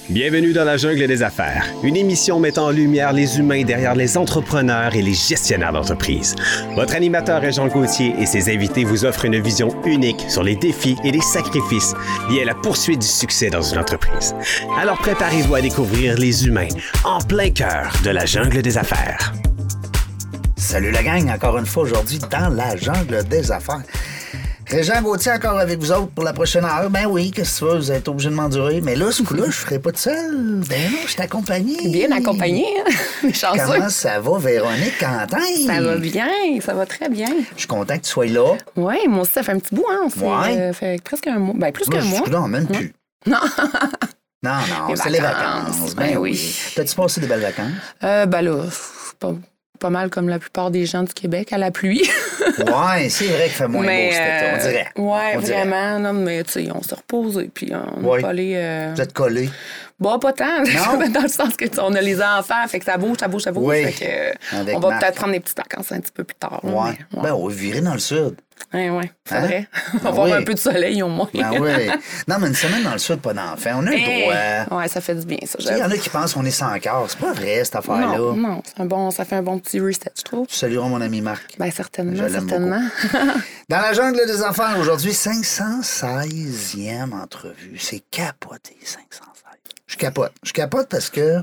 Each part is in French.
Bienvenue dans la jungle des affaires, une émission mettant en lumière les humains derrière les entrepreneurs et les gestionnaires d'entreprise. Votre animateur est Jean Gauthier et ses invités vous offrent une vision unique sur les défis et les sacrifices liés à la poursuite du succès dans une entreprise. Alors préparez-vous à découvrir les humains en plein cœur de la jungle des affaires. Salut la gang, encore une fois aujourd'hui dans la jungle des affaires. Régent Gauthier encore avec vous autres pour la prochaine heure. Ben oui, qu'est-ce que tu veux, vous êtes obligé de m'endurer. Mais là, ce coup-là, je ferai pas de seul. Ben non, je suis accompagné. Bien accompagné, hein? Chanceux. Comment ça va, Véronique Quentin? Ça va bien, ça va très bien. Je suis content que tu sois là. Oui, moi aussi, ça fait un petit bout, hein? Ouais. Fait presque un mois. Ben, plus qu'un mois. Non, même plus. Non. Non, c'est les vacances. Ben oui. T'as-tu passé des belles vacances? Ben là, pas mal comme la plupart des gens du Québec, à la pluie. Ouais, c'est vrai qu'il fait moins beau cet été, on dirait. Ouais, on vraiment. Non, mais tu sais, on s'est reposé, puis on est pas allé... Vous êtes collés? Bon, pas tant. Non? Dans le sens que on a les enfants, fait que ça bouge. Oui. Fait que, Avec on va Marc. peut-être prendre des petites vacances un petit peu plus tard. Là, Ouais. mais, Ben, on va virer dans le sud. Ouais, faudrait. Hein? On va avoir oui. un peu de soleil au moins. Ben oui. Non, mais une semaine dans le sud, pas d'enfant. On a le droit. Ouais, ça fait du bien, ça. Il y en a qui pensent qu'on est sans cœur. C'est pas vrai, cette affaire-là. Non, ça fait un bon petit reset, je trouve. Tu salueras mon ami Marc. Ben Je certainement, l'aime certainement. Dans la jungle des affaires, aujourd'hui, 516e entrevue. C'est capoté, 516. Je capote parce que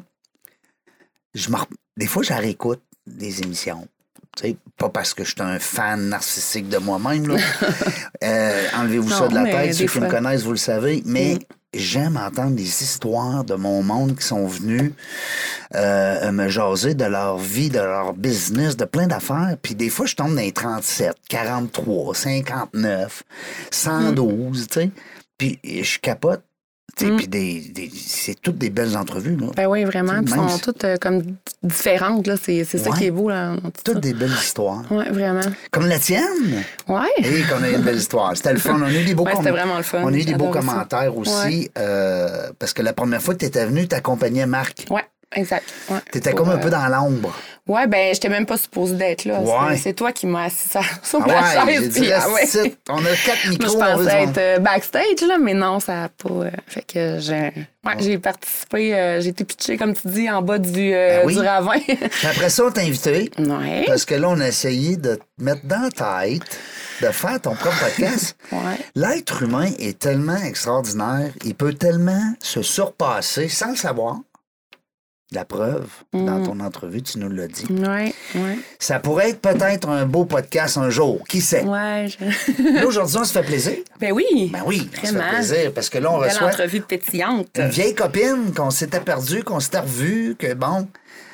des fois, je réécoute des émissions. Tu sais, pas parce que je suis un fan narcissique de moi-même. Là. Enlevez-vous ça de la tête. Ceux qui me connaissent, vous le savez. Mais j'aime entendre des histoires de mon monde qui sont venus me jaser de leur vie, de leur business, de plein d'affaires. Puis des fois, je tombe dans les 37, 43, 59, 112, tu sais. Puis je capote. Puis c'est toutes des belles entrevues. Là. Ben oui, vraiment. Puis Même sont toutes comme différentes. Là. C'est ça qui est beau. Là, toutes des belles histoires. Oui, vraiment. Comme la tienne. Oui. Et qu'on a eu une belle histoire. C'était le fun. On a eu des beaux c'était vraiment le fun. On a eu des beaux J'adore commentaires aussi. Parce que la première fois que tu étais venu, tu accompagnais Marc. Oui, exact. Ouais. Tu étais comme un peu dans l'ombre. Oui, ben j'étais même pas supposée d'être là. Ouais. C'est toi qui m'as assis sur ma chaise. J'ai dit, reste on a 4 micros. Moi, je pensais être backstage, là, mais non, ça n'a pas... fait que j'ai participé, j'ai été pitchée, comme tu dis, en bas du ravin. Puis après ça, on t'a invité. Ouais. Parce que là, on a essayé de te mettre dans la tête de faire ton propre podcast. Ouais. L'être humain est tellement extraordinaire, il peut tellement se surpasser sans le savoir. La preuve, dans ton entrevue, tu nous l'as dit. Oui, oui. Ça pourrait être peut-être un beau podcast un jour. Qui sait? Oui. Là, aujourd'hui, on se fait plaisir. Ben oui. Ben oui, on se Vraiment. fait plaisir. Parce que là, on Belle reçoit entrevue pétillante. une vieille copine qu'on s'était perdue, qu'on s'était revue, que bon...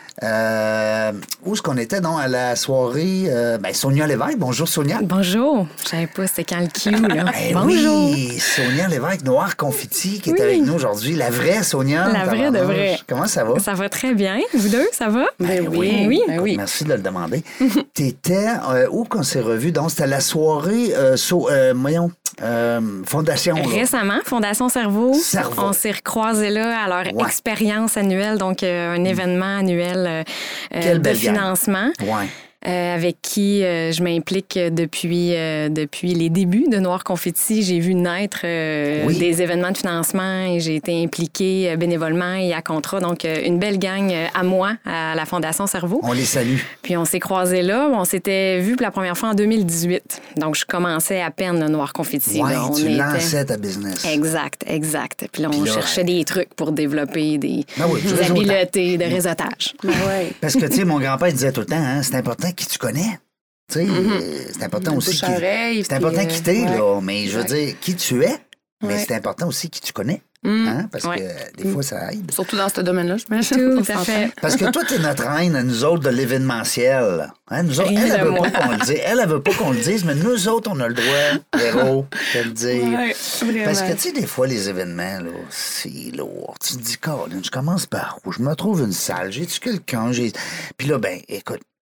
où est-ce qu'on était, non? À la soirée... Sonia Lévesque. Bonjour, Sonia. Bonjour. Je savais pas c'était quand le Q, là. Bonjour. Oui, Sonia Lévesque, Noir Confetti, qui est avec nous aujourd'hui. La vraie Sonia. La vraie de vraie. Comment ça va? Ça va très bien. Vous deux, ça va? Ben oui. Ben oui. Merci de le demander. T'étais... où qu'on s'est revus? Donc, c'était la soirée... Fondation. Là. Récemment, Fondation Cerveau. Cerveau. On s'est recroisés là à leur expérience annuelle, donc un événement annuel de financement. Ouais. Avec qui je m'implique depuis les débuts de Noir Confetti. J'ai vu naître des événements de financement et j'ai été impliquée bénévolement et à contrat. Donc, une belle gang à moi, à la Fondation Cerveau. On les salue. Puis on s'est croisés là. On s'était vus pour la première fois en 2018. Donc, je commençais à peine le Noir Confetti. Oui, tu lançais ta business. Exact. Puis là, on cherchait des trucs pour développer des habiletés de réseautage. Parce que, tu sais, mon grand-père disait tout le temps, hein, c'est important qui tu connais. Tu sais, c'est important aussi. C'est important qui t'es, là. Mais je veux dire, qui tu es, mais c'est important aussi qui tu connais. Hein? Parce que des fois, ça aide. Surtout dans ce domaine-là, je m'imagine. Tout à fait. Parce que toi, t'es notre reine, à nous autres, de l'événementiel. Hein? Nous autres, elle veut pas qu'on le dise. Elle veut pas qu'on le dise, mais nous autres, on a le droit, héros, de le dire. Ouais, parce que, tu sais, des fois, les événements, là, c'est lourd. Tu te dis, Colin, je commence par où? Je me trouve une salle, j'ai-tu quelqu'un? Puis là, ben, écoute,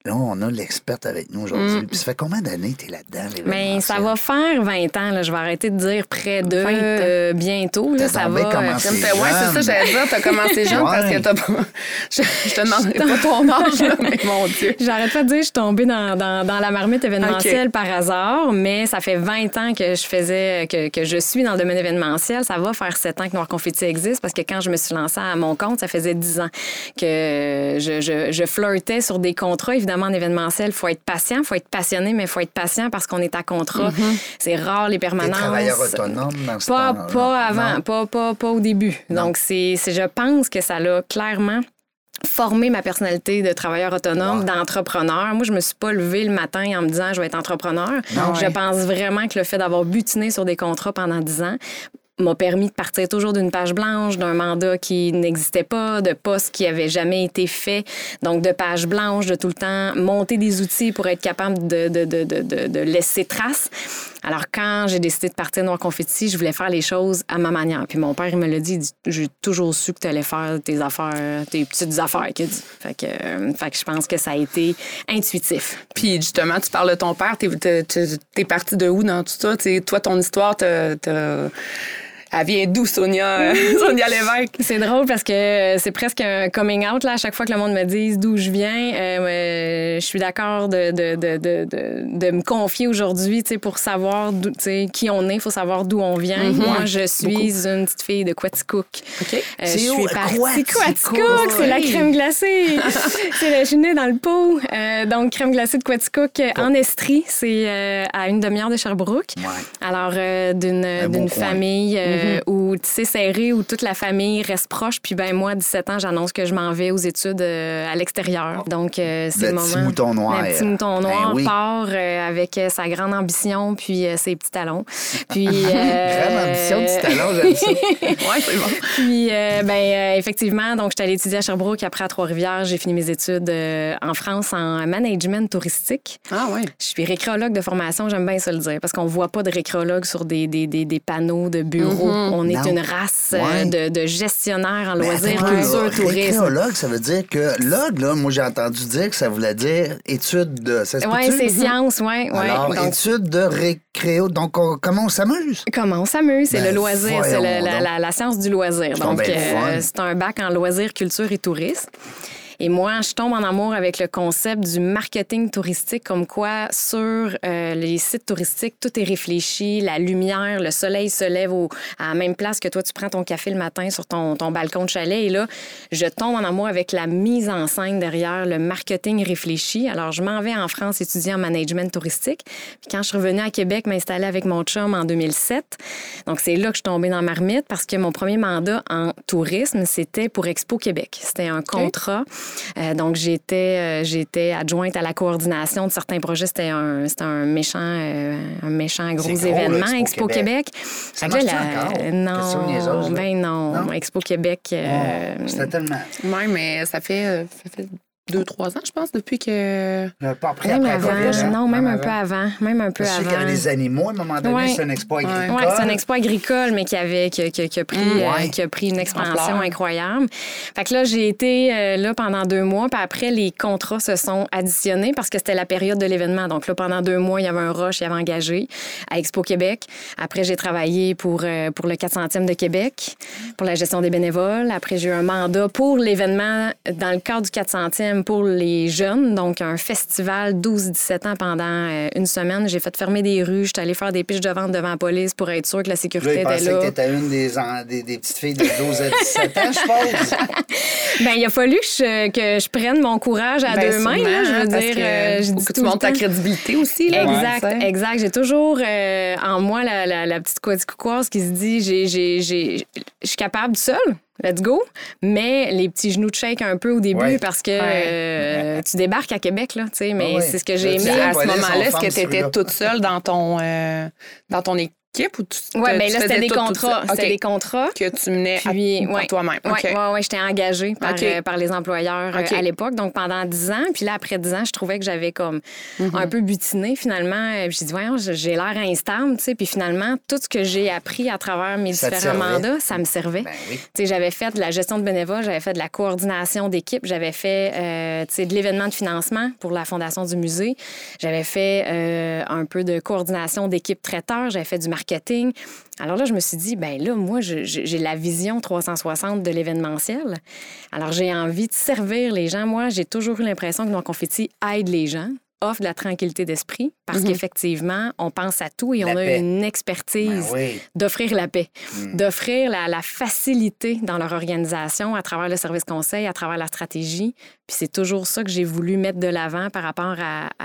là, on a l'experte avec nous aujourd'hui. Puis ça fait combien d'années que tu es là-dedans, l'événementiel? Ça va faire 20 ans. Là. Je vais arrêter de dire près de bientôt. Là, ça va. C'est ça, j'allais dire. Tu as commencé jeune parce que t'as pas... Je te demanderai pas ton âge, mais mon Dieu. J'arrête pas de dire que je suis tombée dans la marmite événementielle par hasard, mais ça fait 20 ans que je suis dans le domaine événementiel. Ça va faire 7 ans que Noir Confetti existe parce que quand je me suis lancée à mon compte, ça faisait 10 ans que je flirtais sur des contrats. Évidemment, en événementiel, il faut être patient, il faut être passionné, mais il faut être patient parce qu'on est à contrat. C'est rare les permanences. T'es travailleur autonome dans ce temps-là? Pas avant, pas au début. Non. Donc, je pense que ça l'a clairement formé ma personnalité de travailleur autonome, d'entrepreneur. Moi, je me suis pas levée le matin en me disant je vais être entrepreneur. Je pense vraiment que le fait d'avoir butiné sur des contrats pendant 10 ans m'a permis de partir toujours d'une page blanche, d'un mandat qui n'existait pas, de postes qui n'avaient jamais été faits. Donc, de page blanche, de tout le temps monter des outils pour être capable de laisser trace. Alors, quand j'ai décidé de partir Noir Confetti, je voulais faire les choses à ma manière. Puis mon père, il me l'a dit, j'ai toujours su que tu allais faire tes affaires, tes petites affaires, qu'il dit. Fait que je pense que ça a été intuitif. Puis justement, tu parles de ton père. T'es partie de où dans tout ça? T'sais, toi, ton histoire, elle vient d'où, Sonia Lévesque? C'est drôle parce que c'est presque un coming out là, à chaque fois que le monde me dise d'où je viens. Je suis d'accord de me confier aujourd'hui pour savoir qui on est. Il faut savoir d'où on vient. Moi, je suis une petite fille de Quaticook. Okay. Je suis partie Quaticook. C'est la crème glacée. Je suis née dans le pot. Donc, crème glacée de Quaticook en Estrie. C'est à une demi-heure de Sherbrooke. Ouais. Alors, d'une famille... où c'est serré, où toute la famille reste proche. Puis moi, 17 ans, j'annonce que je m'en vais aux études à l'extérieur. Donc, c'est le moment. Petit mouton noir. Le petit mouton noir part avec sa grande ambition puis ses petits talons. Puis, grande ambition, petits talons, j'aime ça. Oui, c'est bon. Puis, effectivement, donc, j'étais allée étudier à Sherbrooke. Après, à Trois-Rivières, j'ai fini mes études en France en management touristique. Ah oui. Je suis récréologue de formation, j'aime bien ça le dire, parce qu'on voit pas de récréologue sur des panneaux de bureaux. On est une race de gestionnaires en loisirs, culture, tourisme. Récréologue, ça veut dire que log, là, moi, j'ai entendu dire que ça voulait dire étude de... Oui, c'est science, oui. Alors, donc, étude de récréo. Donc, comment on s'amuse? Comment on s'amuse, c'est le loisir, c'est la science du loisir. Donc, c'est un bac en loisirs, culture et tourisme. Et moi, je tombe en amour avec le concept du marketing touristique, comme quoi sur les sites touristiques, tout est réfléchi, la lumière, le soleil se lève à la même place que toi, tu prends ton café le matin sur ton balcon de chalet. Et là, je tombe en amour avec la mise en scène derrière le marketing réfléchi. Alors, je m'en vais en France étudier en management touristique. Puis quand je suis revenue à Québec, m'installer avec mon chum en 2007. Donc, c'est là que je suis tombée dans la marmite parce que mon premier mandat en tourisme, c'était pour Expo Québec. C'était un contrat. Donc, j'étais adjointe à la coordination de certains projets. C'était un méchant gros événement, Expo Québec. Ça marche encore? Non, non. Expo Québec... C'était tellement... Oui, mais ça fait 2-3 ans, je pense, depuis que... Pas après, même avant. Non, même un peu avant. Je sais qu'il y avait des animaux, à un moment donné, c'est un expo agricole. Oui, c'est un expo agricole, mais qui a pris une expansion incroyable. Fait que là, j'ai été là pendant 2 mois, puis après, les contrats se sont additionnés parce que c'était la période de l'événement. Donc là, pendant 2 mois, il y avait un rush, il y avait engagé à Expo Québec. Après, j'ai travaillé pour le 400e de Québec, pour la gestion des bénévoles. Après, j'ai eu un mandat pour l'événement dans le cadre du 400e pour les jeunes, donc un festival 12-17 ans pendant une semaine. J'ai fait fermer des rues, j'étais allée faire des piches de vente devant la police pour être sûre que la sécurité était là. Je pensais que t'étais une des petites filles de 12 à 17 ans, je pense. Bien, il a fallu que je prenne mon courage à 2 mains, là, je veux dire. Que tu montes ta crédibilité aussi. Là. Exact. J'ai toujours en moi la petite quadicoucoise qui se dit je suis capable seule. Let's go. Mais les petits genoux te shake un peu au début parce que tu débarques à Québec, là, tu sais. Mais c'est ce que j'ai aimé à ce moment-là. Est-ce que tu étais toute seule dans ton équipe ou Oui, bien là, c'était des contrats. C'était des contrats. Que tu menais à toi-même. Oui, j'étais engagée par les employeurs à l'époque. Donc, pendant 10 ans. Puis là, après 10 ans, je trouvais que j'avais comme un peu butiné, finalement. J'ai dit, voyons, j'ai l'air instable, tu sais. Puis finalement, tout ce que j'ai appris à travers mes différents mandats, ça me servait. Ben oui. Tu sais, j'avais fait de la gestion de bénévoles, j'avais fait de la coordination d'équipe, j'avais fait, tu sais, de l'événement de financement pour la Fondation du musée. J'avais fait un peu de coordination d'équipe traiteur, j'avais fait du marketing. Alors là, je me suis dit, ben là, moi, j'ai la vision 360 de l'événementiel. Alors, j'ai envie de servir les gens. Moi, j'ai toujours eu l'impression que Noir Confetti aide les gens, offre de la tranquillité d'esprit, parce qu'effectivement, on pense à tout et on a une expertise d'offrir la paix, d'offrir la facilité dans leur organisation à travers le service conseil, à travers la stratégie. Puis c'est toujours ça que j'ai voulu mettre de l'avant par rapport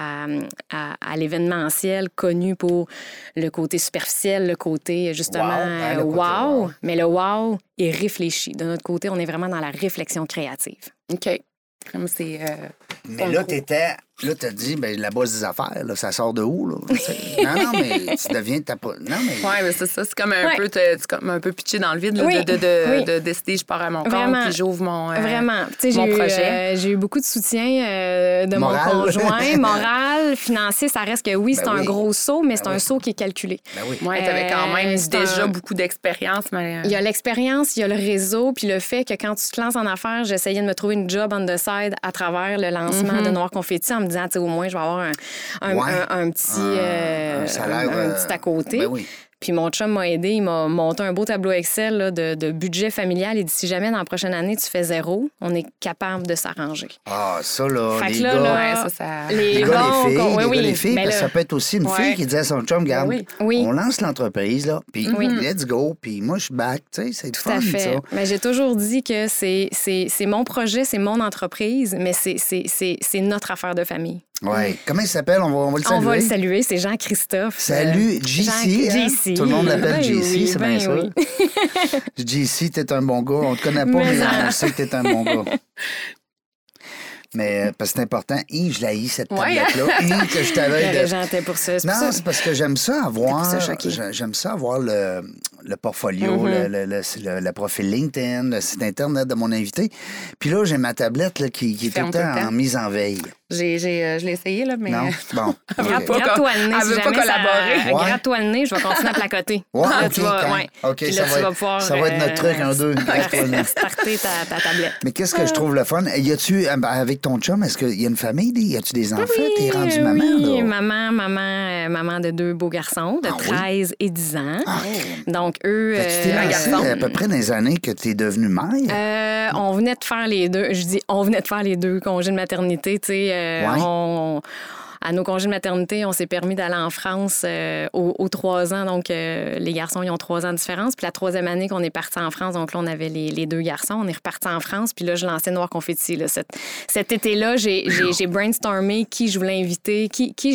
à l'événementiel connu pour le côté superficiel, le côté justement wow. Mais le wow est réfléchi. De notre côté, on est vraiment dans la réflexion créative. OK. Comme c'est... Mais là, là, t'as dit, ben la base des affaires, là, ça sort de où, là? Non, mais tu deviens... Non, mais... Oui, mais c'est ça. C'est comme un peu... C'est comme un peu pitché dans le vide, là, de décider, je pars à mon compte, puis j'ouvre mon projet. J'ai eu beaucoup de soutien de mon conjoint. Moral, financier, ça reste que c'est un gros saut, mais c'est un saut qui est calculé. Ben oui. Oui, t'avais quand même déjà beaucoup d'expérience. Mais... Il y a l'expérience, il y a le réseau, puis le fait que quand tu te lances en affaires, j'essayais de me trouver une job on the side à travers le lancement de Noir Confetti en me disant, au moins, je vais avoir un petit salaire, un petit à côté. Ben oui. Puis mon chum m'a aidé, il m'a monté un beau tableau Excel là, de budget familial. Il dit, si jamais dans la prochaine année, tu fais 0, on est capable de s'arranger. Ah, ça, là, fait les que gars... Les gars, les filles, parce que ça peut être aussi une fille qui dit à son chum, regarde, on lance l'entreprise, là, puis let's go, puis moi, je suis back, tu sais, c'est tout fun, ça. Mais j'ai toujours dit que c'est mon projet, c'est mon entreprise, mais c'est notre affaire de famille. Oui. Comment il s'appelle? On va le saluer. On va le saluer. C'est Jean-Christophe. Salut, JC. JC. Tout le monde l'appelle JC, c'est bien ça. JC, t'es un bon gars. On te connaît pas, mais on sait que t'es un bon gars. Mais parce que c'est important. Je l'ai cette tablette-là. Que je t'avais... J'étais pour ça. Non, c'est parce que j'aime ça avoir... J'aime ça avoir le portfolio, le profil LinkedIn, le site Internet de mon invité. Puis là, j'ai ma tablette là, qui est tout le temps en mise en veille. Je l'ai essayé, là, mais... Non? Bon. Gratte-toi le nez. Elle veut pas collaborer. Gratte-toi le nez, je vais continuer à placoter. OK, ça va être notre truc, un, deux. Starter ta tablette. Mais qu'est-ce que je trouve le fun? Y a-tu, avec ton chum, est-ce qu'il y a une famille? Y a-tu des enfants? T'es rendue maman, là? Oui, maman de 2 beaux garçons, de 13 et 10 ans. Donc, eux... Tu t'es lancée à peu près dans les années que t'es devenue mère? On venait de faire les deux. Je dis, on venait de faire les 2 congés de maternité, tu sais. À nos congés de maternité, on s'est permis d'aller en France aux 3 ans. Donc, les garçons, ils ont 3 ans de différence. Puis la 3e année qu'on est parti en France, donc là, on avait les 2 garçons. On est reparti en France. Puis là, je lançais Noir Confetti. Là. Cet été-là, j'ai brainstormé qui je voulais inviter,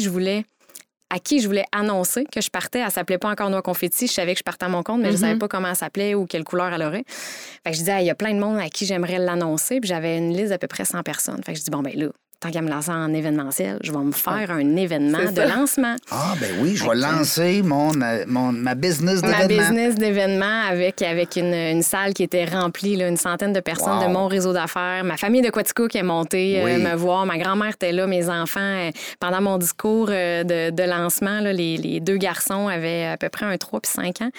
à qui je voulais annoncer que je partais. Elle s'appelait pas encore Noir Confetti. Je savais que je partais à mon compte, mais je savais pas comment elle s'appelait ou quelle couleur elle aurait. Fait que je disais, il y a plein de monde à qui j'aimerais l'annoncer. Puis j'avais une liste d'à peu près 100 personnes. Fait que je dis, bon, ben là, tant qu'à me lancer en événementiel, je vais me faire un événement de lancement. Ah, ben oui, je vais lancer ma business d'événement. Ma business d'événement avec une salle qui était remplie, là, une centaine de personnes de mon réseau d'affaires. Ma famille de Quatico qui est montée me voir. Ma grand-mère était là, mes enfants. Pendant mon discours de lancement, là, les 2 garçons avaient à peu près 3 puis 5 ans.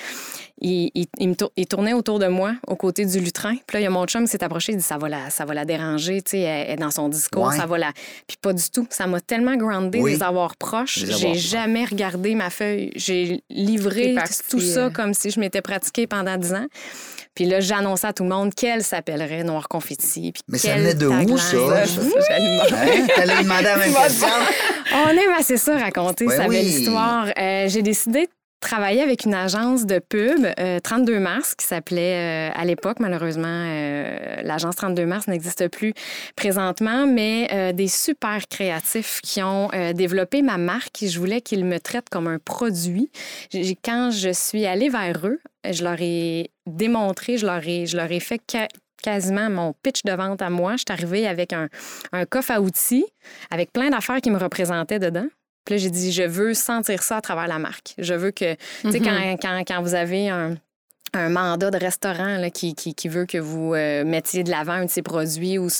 Il tournait autour de moi, aux côtés du lutrin. Puis là, il y a mon chum qui s'est approché, il dit ça va la déranger, tu sais, elle est dans son discours, ça va la... Puis pas du tout. Ça m'a tellement groundé de les avoir proches. J'ai jamais regardé ma feuille. J'ai livré tout ça comme si je m'étais pratiquée pendant 10 ans. Puis là, j'annonçais à tout le monde qu'elle s'appellerait Noir Confetti. Mais ça venait de où, ça? T'allais demander à ma question. On aime assez ça raconter, sa belle histoire. J'ai décidé de travailler avec une agence de pub, 32 mars, qui s'appelait à l'époque, malheureusement, l'agence 32 mars n'existe plus présentement, mais des super créatifs qui ont développé ma marque. Je voulais qu'ils me traitent comme un produit. Quand je suis allée vers eux, je leur ai démontré, je leur ai fait quasiment mon pitch de vente à moi. Je suis arrivée avec un coffre à outils avec plein d'affaires qui me représentaient dedans. Puis là, j'ai dit, je veux sentir ça à travers la marque. Je veux que, tu sais, quand vous avez un mandat de restaurant là, qui veut que vous mettiez de l'avant un de ses produits ou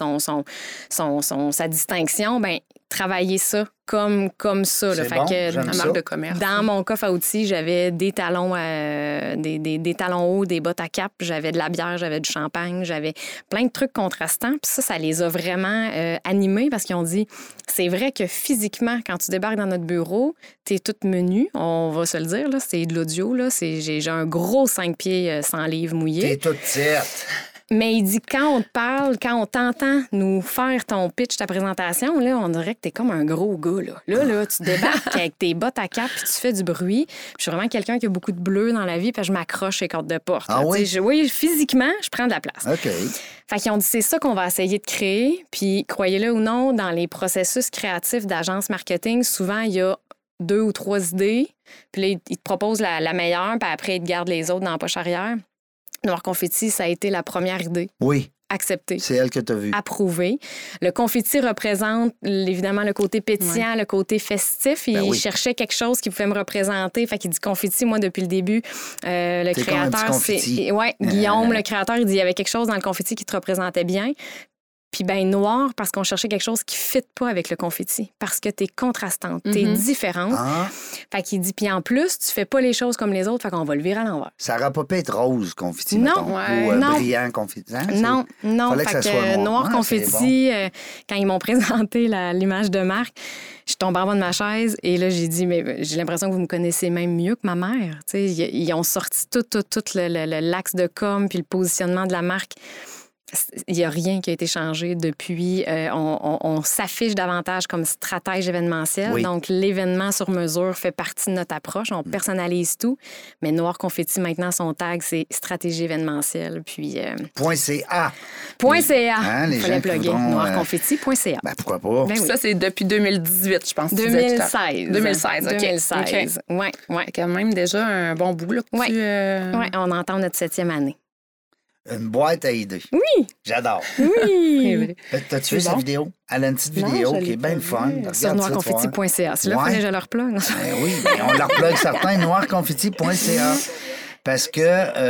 sa distinction, bien, travaillez ça comme ça. C'est fait bon, que, j'aime ça. Marque de commerce. dans mon coffre à outils, j'avais des talons des talons hauts, des bottes à cap, j'avais de la bière, j'avais du champagne, j'avais plein de trucs contrastants. Puis ça les a vraiment animés parce qu'ils ont dit, c'est vrai que physiquement, quand tu débarques dans notre bureau, t'es toute menue, on va se le dire, là, c'est de l'audio, là, j'ai un gros 5 pieds 100 livres mouillé. T'es toute petite. Mais il dit, quand on te parle, quand on t'entend nous faire ton pitch, ta présentation, là, on dirait que t'es comme un gros gars, là. Là, tu débarques avec tes bottes à cap puis tu fais du bruit. Puis je suis vraiment quelqu'un qui a beaucoup de bleu dans la vie puis je m'accroche les cordes de porte. Ah là. oui? Oui, physiquement, je prends de la place. OK. Fait qu'ils ont dit, c'est ça qu'on va essayer de créer. Puis, croyez-le ou non, dans les processus créatifs d'agence marketing, souvent, il y a 2 ou 3 idées. Puis là, ils te proposent la meilleure, puis après, ils te gardent les autres dans la poche arrière. Noir Confetti, ça a été la première idée. Oui. Acceptée. C'est elle que tu as vue. Approuvé. Le confetti représente évidemment le côté pétillant, le côté festif. Il cherchait quelque chose qui pouvait me représenter. Fait qu'il dit confetti, moi, depuis le début. Le T'es créateur, comme un petit confetti. Oui, Guillaume, le créateur, il dit il y avait quelque chose dans le confetti qui te représentait bien. Puis ben noir, parce qu'on cherchait quelque chose qui ne fit pas avec le confetti. Parce que t'es contrastante, t'es différente. Ah, Fait qu'il dit, puis en plus, tu fais pas les choses comme les autres, fait qu'on va le virer à l'envers. ça n'aurait pas pu être rose confetti, Non, mettons, ou non. brillant confetti. Hein, Non, Fallait que fait ça soit que noir. noir Ah, confetti, quand ils m'ont présenté l'image de marque, je suis tombée en bas de ma chaise et là, j'ai dit, mais j'ai l'impression que vous me connaissez même mieux que ma mère. Tu sais, ils ont sorti tout l'axe de com puis le positionnement de la marque. Il n'y a rien qui a été changé depuis. On s'affiche davantage comme stratège événementiel. Oui. Donc, l'événement sur mesure fait partie de notre approche. On personnalise tout. Mais Noir Confetti, maintenant, son tag, c'est stratégie événementielle. Puis. .ca. .ca. Hein, les Il fallait gens plugger. voudront, Noirconfetti.ca. Ben, pourquoi pas? Ben oui. Ça, c'est depuis 2018, je pense. que tu disais tout à l'heure. 2016. 2016, OK. 2016. Oui, oui. Fait quand même déjà un bon bout, là, que Ouais. tu... Ouais, on entend notre 7e année. Une boîte à idées. Oui. J'adore. Oui. T'as-tu vu C'est sa bon? vidéo? Elle a une petite Non, vidéo je qui l'ai est bien pas le fun. vue. Regarde Sur ça, noirconfetti.ca. C'est là, Ouais. fallait que je leur plug. Ben oui, mais on leur plug certains, noirconfetti.ca. Parce que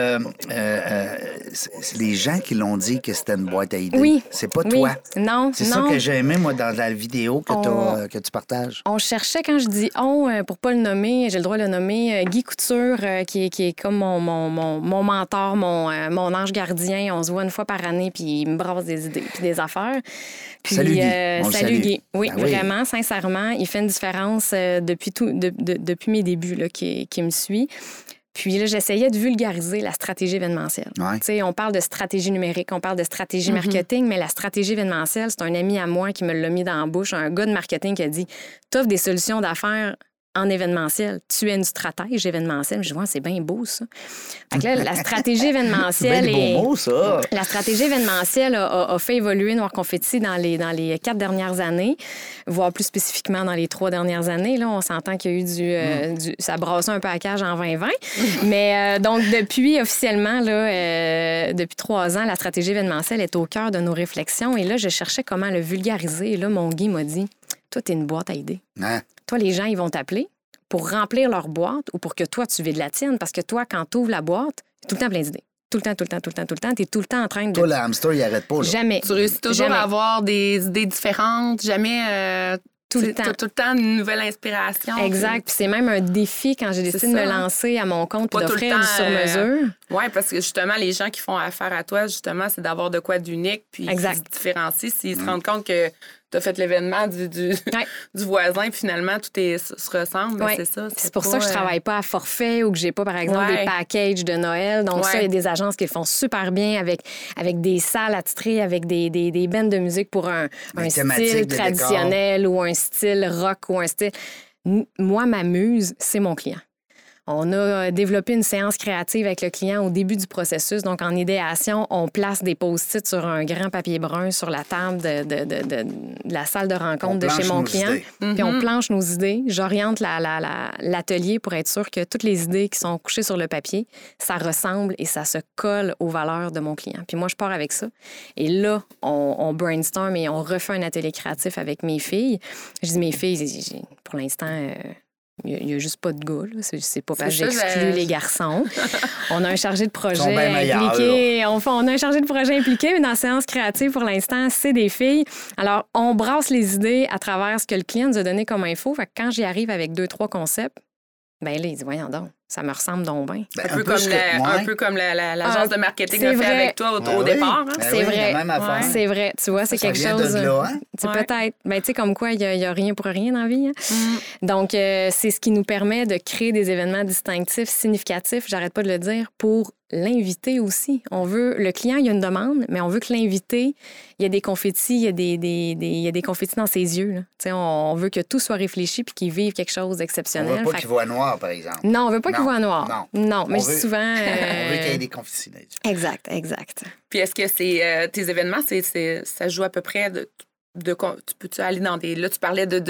c'est les gens qui l'ont dit que c'était une boîte à idées. Oui. C'est pas Oui. toi. Non, C'est ça non. que j'ai aimé, moi, dans la vidéo que tu partages. On cherchait, quand je dis on, pour pas le nommer, j'ai le droit de le nommer, Guy Couture, qui est comme mon mentor, mon ange gardien. On se voit une fois par année, puis il me brasse des idées puis des affaires. Puis, Salut, Guy. On le salut salue. Guy. Oui, Ben oui. vraiment, sincèrement, il fait une différence depuis mes débuts, là, qui me suit. Puis là, j'essayais de vulgariser la stratégie événementielle. Ouais. Tu sais, on parle de stratégie numérique, on parle de stratégie marketing, mais la stratégie événementielle, c'est un ami à moi qui me l'a mis dans la bouche, un gars de marketing qui a dit « T'offres des solutions d'affaires en événementiel. Tu es une stratège événementielle. » Je dis « Ouais, c'est bien beau, ça. » Fait que là, la stratégie événementielle C'est bien des beaux mots, ça. La stratégie événementielle a fait évoluer Noir Confetti dans les 4 dernières années, voire plus spécifiquement dans les 3 dernières années. Là, on s'entend qu'il y a eu ça brassait un peu à cage en 2020. Mais donc, depuis officiellement, là, depuis 3 ans, la stratégie événementielle est au cœur de nos réflexions. Et là, je cherchais comment le vulgariser. Et là, mon Guy m'a dit « Toi, t'es une boîte à idées. Hein? Toi, les gens, ils vont t'appeler pour remplir leur boîte ou pour que toi, tu vides la tienne. Parce que toi, quand tu ouvres la boîte, tout le temps plein d'idées. Tout le temps. T'es tout le temps en train de... Toi, le hamster, il arrête pas, là. Jamais. Tu réussis toujours Jamais. à avoir des idées différentes, jamais... Tout le temps. T'as tout le temps une nouvelle inspiration. Exact. Puis c'est même un défi quand j'ai décidé de me ça. lancer à mon compte Pas et tout le d'offrir du temps, sur-mesure. Oui, parce que justement, les gens qui font affaire à toi, justement, c'est d'avoir de quoi d'unique, puis Exact. qui se différencie. S'ils se rendent compte que tu as fait l'événement du voisin, puis finalement, tout se ressemble, ben, Ouais. c'est ça. C'est pour ça que je travaille pas à forfait ou que j'ai pas, par exemple, des packages de Noël. Donc, ça, il y a des agences qui le font super bien avec des salles attitrées, avec des bands de musique pour un style traditionnel ou un style rock ou un style... Moi, ma muse, c'est mon client. On a développé une séance créative avec le client au début du processus. Donc, en idéation, on place des post-it sur un grand papier brun sur la table de la salle de rencontre de chez mon client. Puis on planche nos idées. J'oriente l'atelier pour être sûr que toutes les idées qui sont couchées sur le papier, ça ressemble et ça se colle aux valeurs de mon client. Puis moi, je pars avec ça. Et là, on brainstorm et on refait un atelier créatif avec mes filles. Je dis mes filles, pour l'instant... Il n'y a juste pas de gars. Là. C'est pas parce que j'exclus les garçons. On a un chargé de projet impliqué. On a un chargé de projet impliqué, mais dans la séance créative, pour l'instant, c'est des filles. Alors, on brasse les idées à travers ce que le client nous a donné comme info. Fait que quand j'y arrive avec 2-3 concepts, ben là, il dit, voyons donc, ça me ressemble donc bien. Ben, un peu comme l'agence de marketing a fait avec toi au départ. Hein? C'est vrai. C'est vrai. Tu vois, c'est quelque chose... Peut-être. Ben, tu sais, comme quoi, il n'y a rien pour rien dans la vie. Hein? Donc, c'est ce qui nous permet de créer des événements distinctifs, significatifs, j'arrête pas de le dire, pour l'invité aussi. Le client, il y a une demande, mais on veut que l'invité, il y a des confettis, il y a des confettis dans ses yeux. Là. On veut que tout soit réfléchi puis qu'il vive quelque chose d'exceptionnel. On veut pas qu'il voit noir, par exemple. Non, on veut pas qu'il voit noir. Non, mais souvent... on veut qu'il y ait des confettis. Exact. Puis est-ce que tes événements, ça joue à peu près tu peux-tu aller dans des... Là, tu parlais du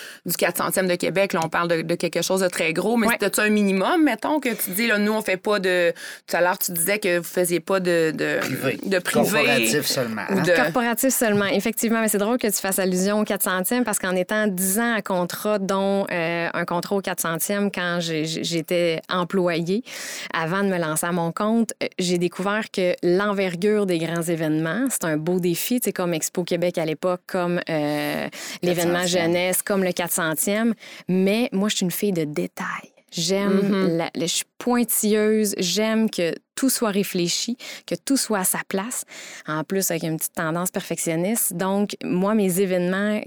400e de Québec. Là, on parle de quelque chose de très gros. Mais as-tu un minimum, mettons, que tu dis, là, nous, on fait pas de... Tout à l'heure, tu disais que vous faisiez pas de privé. Corporatif seulement. Hein? Corporatif seulement, effectivement. Mais c'est drôle que tu fasses allusion au 400e parce qu'en étant 10 ans à contrat, dont un contrat au 400e quand j'étais employée, avant de me lancer à mon compte, j'ai découvert que l'envergure des grands événements, c'est un beau défi. C'est comme Expo Québec à l'époque, comme l'événement jeunesse, comme le 400e. Mais moi, je suis une fille de détails. J'aime, je suis pointilleuse, j'aime que tout soit réfléchi, que tout soit à sa place. En plus, avec une petite tendance perfectionniste. Donc, moi, mes événements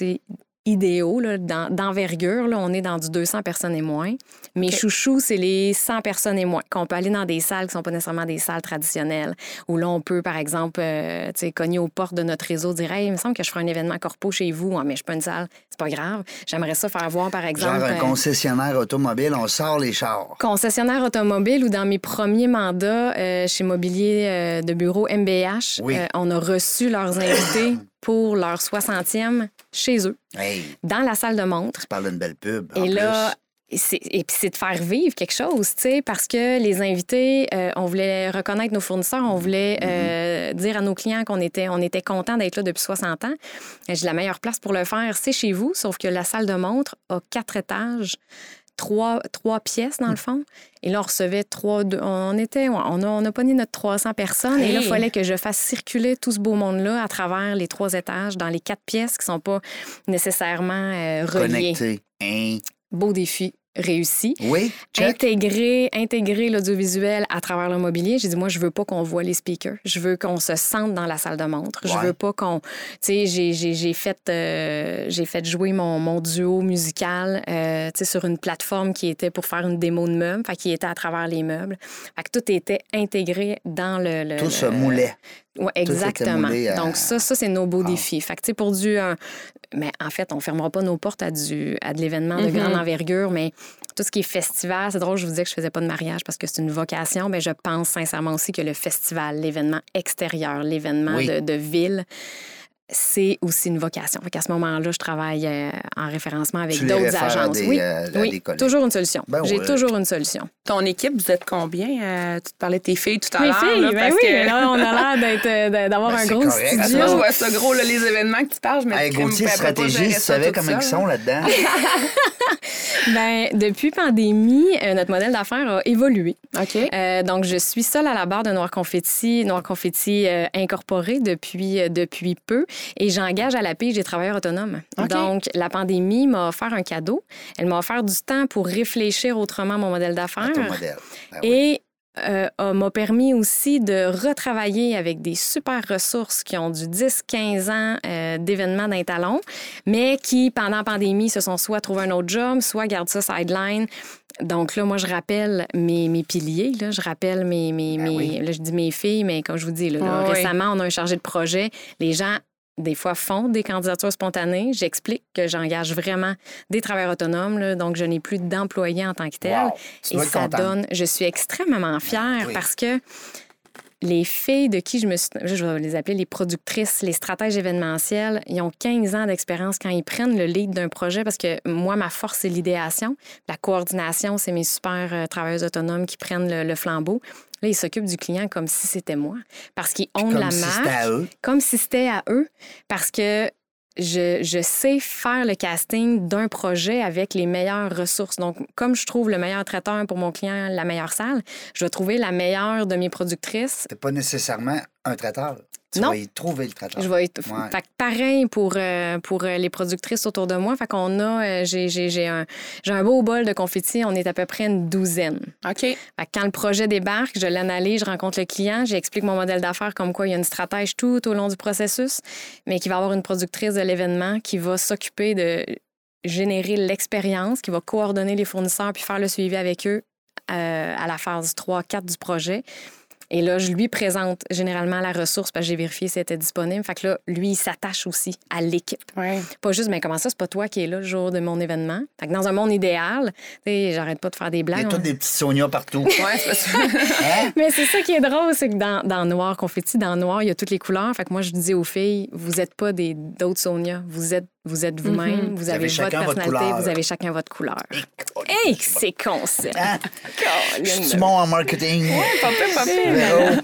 idéaux, là, d'envergure, là, on est dans du 200 personnes et moins. Mes chouchous, c'est les 100 personnes et moins. Qu'on peut aller dans des salles qui ne sont pas nécessairement des salles traditionnelles, où là, on peut, par exemple, cogner aux portes de notre réseau, dire « Hey, il me semble que je ferai un événement corpo chez vous. Ah, mais je suis pas une salle. C'est pas grave. J'aimerais ça faire voir, par exemple... » Genre un concessionnaire automobile, on sort les chars. Concessionnaire automobile ou dans mes premiers mandats chez Mobilier de bureau MBH, on a reçu leurs invités pour leur 60e chez eux, dans la salle de montre. Tu parles d'une belle pub, et là, puis c'est de faire vivre quelque chose, tu sais, parce que les invités, on voulait reconnaître nos fournisseurs, on voulait dire à nos clients qu'on était contents d'être là depuis 60 ans. J'ai la meilleure place pour le faire, c'est chez vous, sauf que la salle de montre a 4 étages, 3 pièces, dans le fond. Et là, on recevait 3... On a pogné notre 300 personnes. Et là, il fallait que je fasse circuler tout ce beau monde-là à travers les 3 étages, dans les 4 pièces qui ne sont pas nécessairement reliées. Connectés. Beau défi. Réussi. Oui, check. Intégrer l'audiovisuel à travers le mobilier. J'ai dit, moi, je veux pas qu'on voit les speakers. Je veux qu'on se sente dans la salle de montre. Je veux pas qu'on... Tu sais, j'ai fait jouer mon duo musical sur une plateforme qui était pour faire une démo de meubles, qui était à travers les meubles. Fait que tout était intégré dans le tout se moulait. Oui, exactement. Donc, ça, c'est nos beaux défis. Fait que, tu sais, pour mais en fait, on ne fermera pas nos portes à de l'événement de grande envergure, mais tout ce qui est festival, c'est drôle, je vous disais que je ne faisais pas de mariage parce que c'est une vocation, mais je pense sincèrement aussi que le festival, l'événement extérieur, l'événement de ville, c'est aussi une vocation. Fait qu'à ce moment-là, je travaille en référencement avec d'autres agences. Oui, toujours une solution. J'ai toujours une solution. Ton équipe, vous êtes combien? Tu te parlais de tes filles tout à l'heure. Mes filles, là, on a l'air d'avoir un gros studio. Moi, je vois ça gros, là, les événements que tu parles. Je me dis, Gauthier, stratégie, tu savais comment ils sont là-dedans? Depuis pandémie, notre modèle d'affaires a évolué. OK. Donc, je suis seule à la barre de Noir Confetti incorporé depuis peu. Et j'engage à la pige des travailleurs autonomes. Okay. Donc, la pandémie m'a offert un cadeau. Elle m'a offert du temps pour réfléchir autrement mon modèle d'affaires. Ton modèle. Et m'a permis aussi de retravailler avec des super ressources qui ont du 10-15 ans d'événements d'un talon, mais qui, pendant la pandémie, se sont soit trouvé un autre job, soit gardent ça sideline. Donc là, moi, je rappelle mes piliers. Là, je rappelle là, je dis mes filles, mais comme je vous dis, récemment, on a un chargé de projet. Les gens des fois, font des candidatures spontanées. J'explique que j'engage vraiment des travailleurs autonomes, là, donc je n'ai plus d'employés en tant que tel. Wow. Et ça donne... Je suis extrêmement fière parce que les filles de qui je vais les appeler les productrices, les stratèges événementiels, ils ont 15 ans d'expérience quand ils prennent le lead d'un projet parce que moi, ma force, c'est l'idéation. La coordination, c'est mes super travailleuses autonomes qui prennent le flambeau. Là, ils s'occupent du client comme si c'était moi. Parce qu'ils ont la marque. Comme si c'était à eux. Parce que je sais faire le casting d'un projet avec les meilleures ressources. Donc, comme je trouve le meilleur traiteur pour mon client, la meilleure salle, je vais trouver la meilleure de mes productrices. C'est pas nécessairement un traiteur. Tu vas y trouver le traiteur. Fait que pareil pour les productrices autour de moi. Fait qu'on a... J'ai un beau bol de confettis. On est à peu près une 12aine. OK. Fait que quand le projet débarque, je l'analyse, je rencontre le client, j'explique mon modèle d'affaires comme quoi il y a une stratège tout au long du processus, mais qui va avoir une productrice de l'événement qui va s'occuper de générer l'expérience, qui va coordonner les fournisseurs puis faire le suivi avec eux à la phase 3-4 du projet. Et là, je lui présente généralement la ressource parce que j'ai vérifié si elle était disponible. Fait que là, lui, il s'attache aussi à l'équipe. Ouais. Pas juste, mais comment ça, c'est pas toi qui es là le jour de mon événement? Fait que dans un monde idéal, tu sais, j'arrête pas de faire des blagues. Il y a toutes des petits Sonia partout. Ouais, c'est pas ça. Hein? Mais c'est ça qui est drôle, c'est que dans Noir Confetti, dans Noir, il y a toutes les couleurs. Fait que moi, je dis aux filles, vous n'êtes pas d'autres Sonia. Vous êtes vous-même, vous avez votre personnalité, vous avez chacun votre couleur. Hey, c'est con, ça! Hein? C'est bon en marketing. Ouais, pas pire.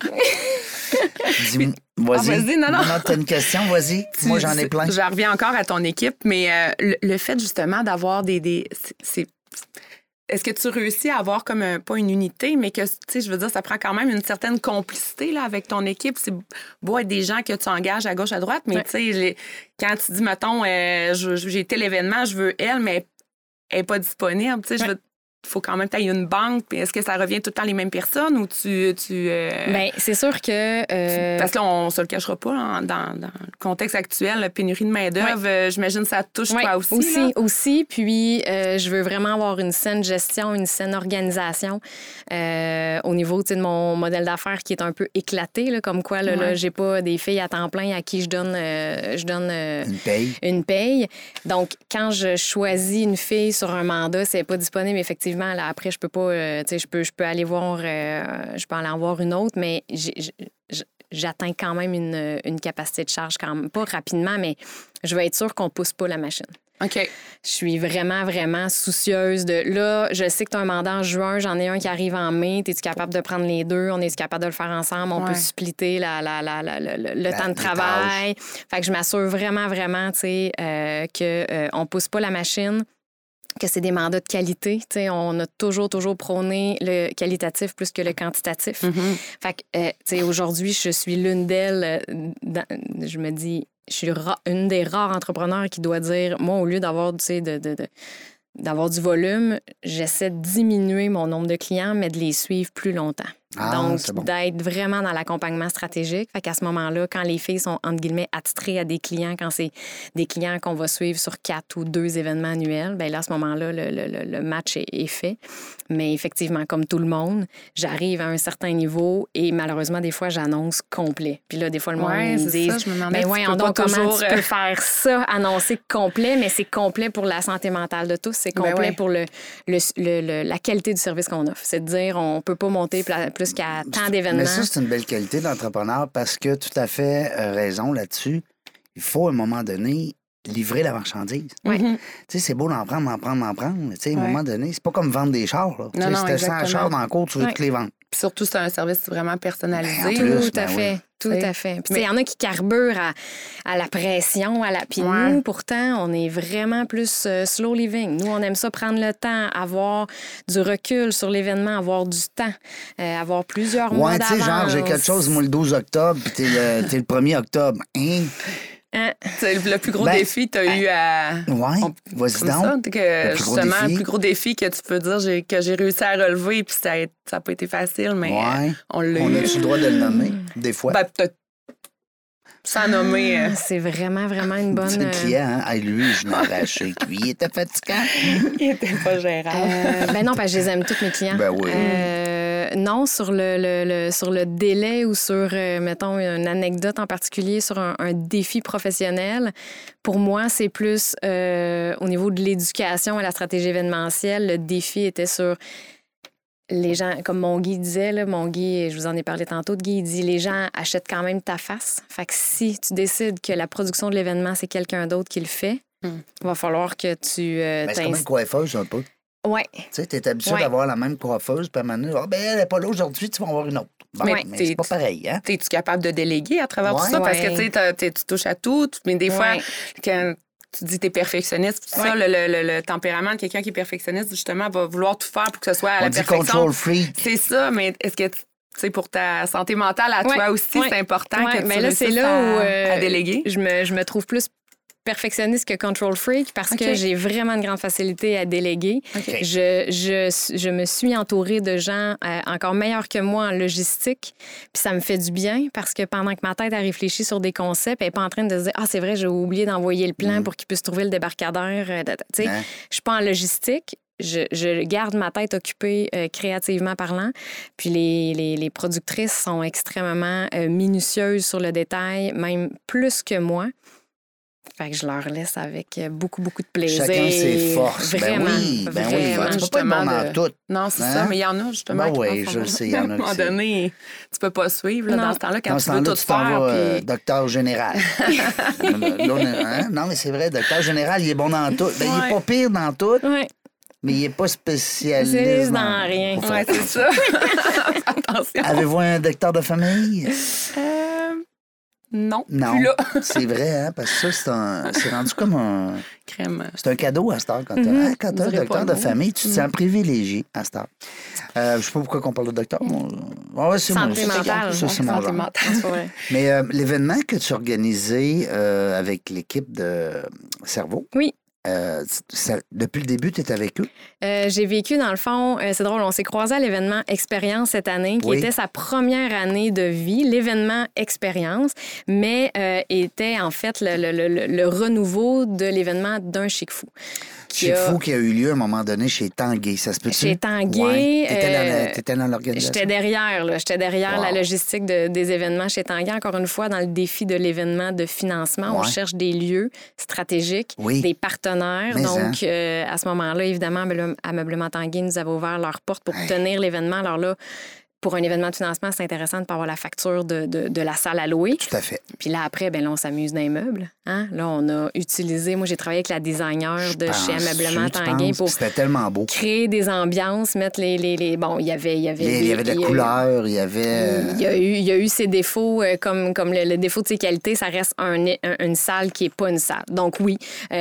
Vas-y. Non, t'as une question, vas-y. Moi, j'en ai plein. Je reviens encore à ton équipe, mais le fait justement d'avoir est-ce que tu réussis à avoir comme pas une unité, mais que, tu sais, je veux dire, ça prend quand même une certaine complicité là, avec ton équipe. C'est beau être des gens que tu engages à gauche, à droite, mais tu sais, quand tu dis, mettons, j'ai tel événement, je veux elle, mais elle n'est pas disponible, tu sais, il faut quand même que tu aies une banque. Puis est-ce que ça revient tout le temps les mêmes personnes ou tu Bien, c'est sûr que... Parce que là, on se le cachera pas, hein, dans le contexte actuel, la pénurie de main-d'œuvre, j'imagine que ça touche toi aussi. Aussi. Puis, je veux vraiment avoir une saine gestion, une saine organisation au niveau de mon modèle d'affaires qui est un peu éclaté, là, comme quoi, là, j'ai pas des filles à temps plein à qui je donne une paye. Donc, quand je choisis une fille sur un mandat, c'est pas disponible, effectivement. Là, après, je peux pas, je peux aller voir, je peux aller en voir une autre, mais j'atteins quand même une capacité de charge, quand même, pas rapidement, mais je veux être sûre qu'on pousse pas la machine. OK. Je suis vraiment, vraiment soucieuse de... Là, je sais que tu as un mandat en juin, j'en ai un qui arrive en mai. Es-tu capable de prendre les deux? On est capable de le faire ensemble? On peut splitter le temps de travail. Fait que je m'assure vraiment, vraiment, tu sais, qu'on pousse pas la machine, que c'est des mandats de qualité. T'sais, on a toujours prôné le qualitatif plus que le quantitatif. Mm-hmm. Fait que, aujourd'hui, je suis l'une d'elles. Je me dis, je suis une des rares entrepreneurs qui doit dire, moi, au lieu d'avoir, d'avoir du volume, j'essaie de diminuer mon nombre de clients, mais de les suivre plus longtemps. Donc, d'être vraiment dans l'accompagnement stratégique. Fait qu'à ce moment-là, quand les filles sont, entre guillemets, attitrées à des clients, quand c'est des clients qu'on va suivre sur 4 ou 2 événements annuels, bien là, à ce moment-là, le match est fait. Mais effectivement, comme tout le monde, j'arrive à un certain niveau et malheureusement, des fois, j'annonce complet. Puis là, des fois, le monde me dit, ben voyons donc, comment tu peux faire ça, annoncer complet, mais c'est complet pour la santé mentale de tous. C'est complet pour la qualité du service qu'on offre. C'est de dire, on peut pas monter plus qu'à tant d'événements. Mais ça, c'est une belle qualité d'entrepreneur parce que tout à fait raison là-dessus. Il faut, à un moment donné, livrer la marchandise. Oui. Tu sais, c'est beau d'en prendre. Mais tu sais, à un moment donné, c'est pas comme vendre des chars. Là. Non, si t'as 100 chars dans le cours, tu veux toutes les vendre. Puis surtout, c'est un service vraiment personnalisé. Tout à fait. Tout à fait. Puis, il y en a qui carburent à la pression, Puis nous, pourtant, on est vraiment plus slow living. Nous, on aime ça prendre le temps, avoir du recul sur l'événement, avoir du temps, avoir plusieurs mois d'avance. Ouais, tu sais, genre, j'ai quelque chose, moi, le 12 octobre, puis t'es le 1er octobre. C'est le plus gros défi que tu as eu à... Oui, vas-y donc. Justement, le plus gros défi que tu peux dire que j'ai réussi à relever, puis ça n'a pas été facile, mais on l'a eu. On a-tu le droit de le nommer, des fois? Ben, peut-être sans nommer. C'est vraiment, vraiment une bonne... C'est le client, hein? Lui, je l'ai arraché. Lui, il était fatigant. Il était pas gérable. Ben non, parce que je les aime tous, mes clients. Ben oui. Non, sur le délai ou sur, mettons, une anecdote en particulier sur un défi professionnel, pour moi, c'est plus au niveau de l'éducation et la stratégie événementielle. Le défi était sur les gens, comme mon Guy disait, là, mon Guy, je vous en ai parlé tantôt de Guy, il dit les gens achètent quand même ta face. Fait que si tu décides que la production de l'événement, c'est quelqu'un d'autre qui le fait, il va falloir que tu c'est comme une coiffeuse un peu. Oui. Tu sais, tu es habitué d'avoir la même coiffeuse, puis à un moment donné, elle n'est pas là aujourd'hui, tu vas en avoir une autre. Bon, mais c'est pas pareil, hein? Es-tu capable de déléguer à travers tout ça? Parce que tu touches à tout, mais des fois, quand tu dis que tu es perfectionniste, ça, le tempérament de quelqu'un qui est perfectionniste, justement, va vouloir tout faire pour que ce soit à la perfection. Control freak. C'est ça, mais est-ce que c'est pour ta santé mentale à toi aussi, c'est important que tu réussisses à déléguer? Je me trouve plus perfectionniste que control freak parce que j'ai vraiment une grande facilité à déléguer. Okay. Je me suis entourée de gens encore meilleurs que moi en logistique, puis ça me fait du bien parce que pendant que ma tête a réfléchi sur des concepts, elle n'est pas en train de se dire « Ah, c'est vrai, j'ai oublié d'envoyer le plan pour qu'ils puissent trouver le débarcadère. » Tu sais, je suis pas en logistique. Je garde ma tête occupée créativement parlant. Puis les productrices sont extrêmement minutieuses sur le détail, même plus que moi. Fait que je leur laisse avec beaucoup, beaucoup de plaisir. Chacun ses forces. Vraiment, vraiment. Tu peux pas être bon dans tout. Non, c'est ça, mais il y en a justement qui oui, je le sais, il y en a. À un moment donné, tu peux pas suivre là, dans ce temps-là quand tu veux tout faire. Docteur général. Non, mais c'est vrai, docteur général, il est bon dans tout. Ben, il est pas pire dans tout. Oui. Mais il n'est pas spécialiste dans rien. Oui, c'est ça. Attention. Avez-vous un docteur de famille? Non, plus là. C'est vrai, hein, parce que ça, c'est rendu comme un... Crème. C'est un cadeau à cette heure. Quand tu as un docteur de famille, tu te sens privilégié à cette heure. Je ne sais pas pourquoi on parle de docteur. Santé mentale. Santé mentale. Mais l'événement que tu as organisé avec l'équipe de Cerveau... Oui. Depuis le début, tu es avec eux? J'ai vécu, dans le fond, c'est drôle, on s'est croisés à l'événement Expérience cette année, qui était sa première année de vie, l'événement Expérience, mais était en fait le renouveau de l'événement d'un Chic Fou. Chic Fou qui a eu lieu à un moment donné chez Tanguay, ça se peut-tu? Chez Tanguay. T'étais dans l'organisation? J'étais derrière la logistique des événements chez Tanguay. Encore une fois, dans le défi de l'événement de financement, on cherche des lieux stratégiques, des partenaires. Donc, à ce moment-là, évidemment, Ameublement Tanguay nous avait ouvert leurs portes pour tenir l'événement. Alors là, pour un événement de financement, c'est intéressant de pas avoir la facture de la salle à louer. Tout à fait. Puis là, après, là, on s'amuse dans les meubles. Hein? Là, on a utilisé... Moi, j'ai travaillé avec la designer de chez Ameublement Tanguay pour c'était tellement beau. Créer des ambiances, mettre les... Bon, il y avait de la couleur, il y avait... Il y a eu ses défauts, comme le défaut de ses qualités, ça reste une salle qui n'est pas une salle. Donc oui,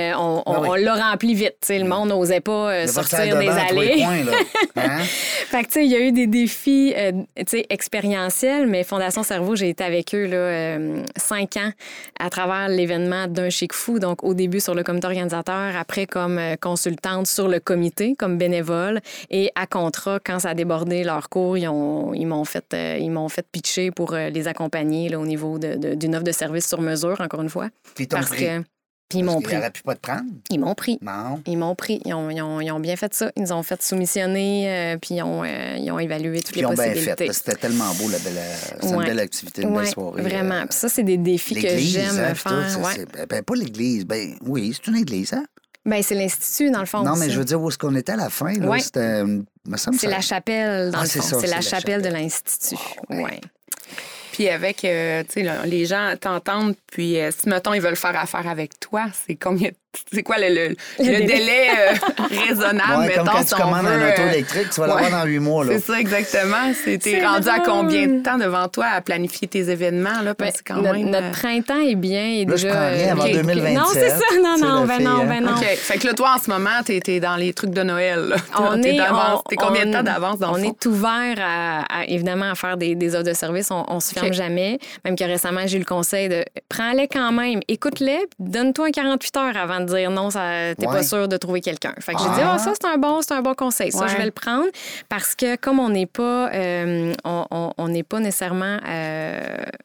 on l'a rempli vite. T'sais, le monde n'osait pas sortir des allées. Coins, là. Hein? Fait que, tu sais, il y a eu des défis expérientiels, mais Fondation Cerveau, j'ai été avec eux là, 5 ans à travers l'événement d'un Chic Fou. Donc, au début sur le comité organisateur, après comme consultante sur le comité, comme bénévole, et à contrat, quand ça a débordé leur cours, ils m'ont fait pitcher pour les accompagner là, au niveau d'une offre de service sur mesure, encore une fois. Puis ils m'ont pris. Ils n'auraient pu pas te prendre? Ils m'ont pris. Non. Ils m'ont pris. Ils ont bien fait ça. Ils nous ont fait soumissionner, puis ils ont évalué toutes les possibilités. Ils ont bien fait. C'était tellement beau, c'est une belle activité, une belle soirée. Vraiment. Puis ça, c'est des défis que j'aime faire. Pas l'église. Ben oui, c'est une église, hein? Ben c'est l'Institut, dans le fond. Non, mais je veux dire, où est-ce qu'on était à la fin? Là, c'était, c'est la chapelle, dans le fond. Ça, c'est la chapelle de l'Institut. Wow, ouais. Puis avec, tu sais, les gens t'entendent, puis si, mettons, ils veulent faire affaire avec toi, c'est quoi le délai raisonnable, mettons, comme quand tu commandes un auto électrique, tu vas l'avoir dans 8 mois. Là. C'est ça, exactement. T'es rendu à combien de temps devant toi à planifier tes événements? Là, parce que notre printemps est bien. Là, je prends rien avant 2027. Non, c'est ça. Non. OK. Fait que là, toi, en ce moment, t'es dans les trucs de Noël. T'es combien de temps d'avance dans le fond? On est ouvert, évidemment, à faire des offres de service. On se ferme jamais. Même que récemment, j'ai eu le conseil de prends-les quand même, écoute-les, donne-toi 48 heures avant de dire non, t'es pas sûr de trouver quelqu'un. Fait que j'ai dit, ça, c'est un bon conseil. Ça, je vais le prendre parce que comme on n'est pas, on n'est pas nécessairement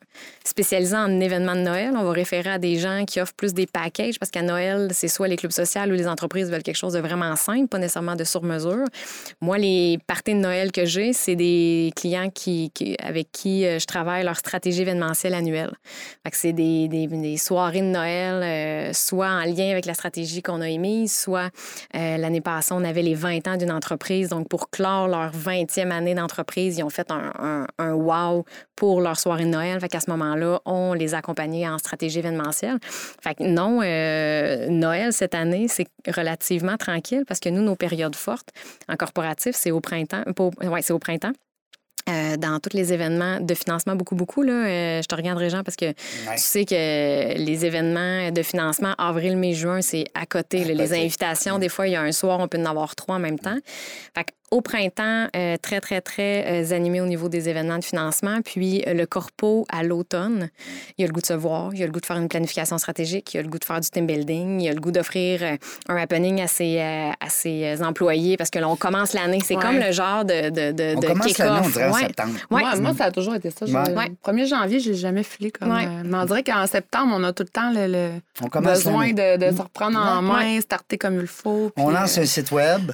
spécialisés en événements de Noël. On va référer à des gens qui offrent plus des packages parce qu'à Noël, c'est soit les clubs sociaux ou les entreprises veulent quelque chose de vraiment simple, pas nécessairement de sur-mesure. Moi, les parties de Noël que j'ai, c'est des clients avec qui je travaille leur stratégie événementielle annuelle. Fait que c'est des soirées de Noël, soit en lien avec la stratégie qu'on a émise, soit l'année passée, on avait les 20 ans d'une entreprise. Donc, pour clore leur 20e année d'entreprise, ils ont fait un wow pour leur soirée de Noël. Fait qu'à ce moment-là, on les accompagnait en stratégie événementielle. Fait que non, Noël, cette année, c'est relativement tranquille parce que nous, nos périodes fortes en corporatif, c'est au printemps. C'est au printemps. Dans tous les événements de financement, beaucoup, là. Je te regarde, Régent, parce que tu sais que les événements de financement, avril, mai, juin, c'est à côté. Là, les invitations, des fois, il y a un soir, on peut en avoir 3 en même temps. Fait au printemps, très, très, très animé au niveau des événements de financement. Puis le corpo, à l'automne, il a le goût de se voir, il a le goût de faire une planification stratégique, il a le goût de faire du team building, il a le goût d'offrir un happening à ses employés parce que là, on commence l'année. C'est comme le genre de on commence l'année, on dirait en septembre. Moi, ça a toujours été ça. Le 1er janvier, j'ai jamais filé comme... mais on dirait qu'en septembre, on a tout le temps le besoin de se reprendre en main, starter comme il faut. Puis, on lance un site web.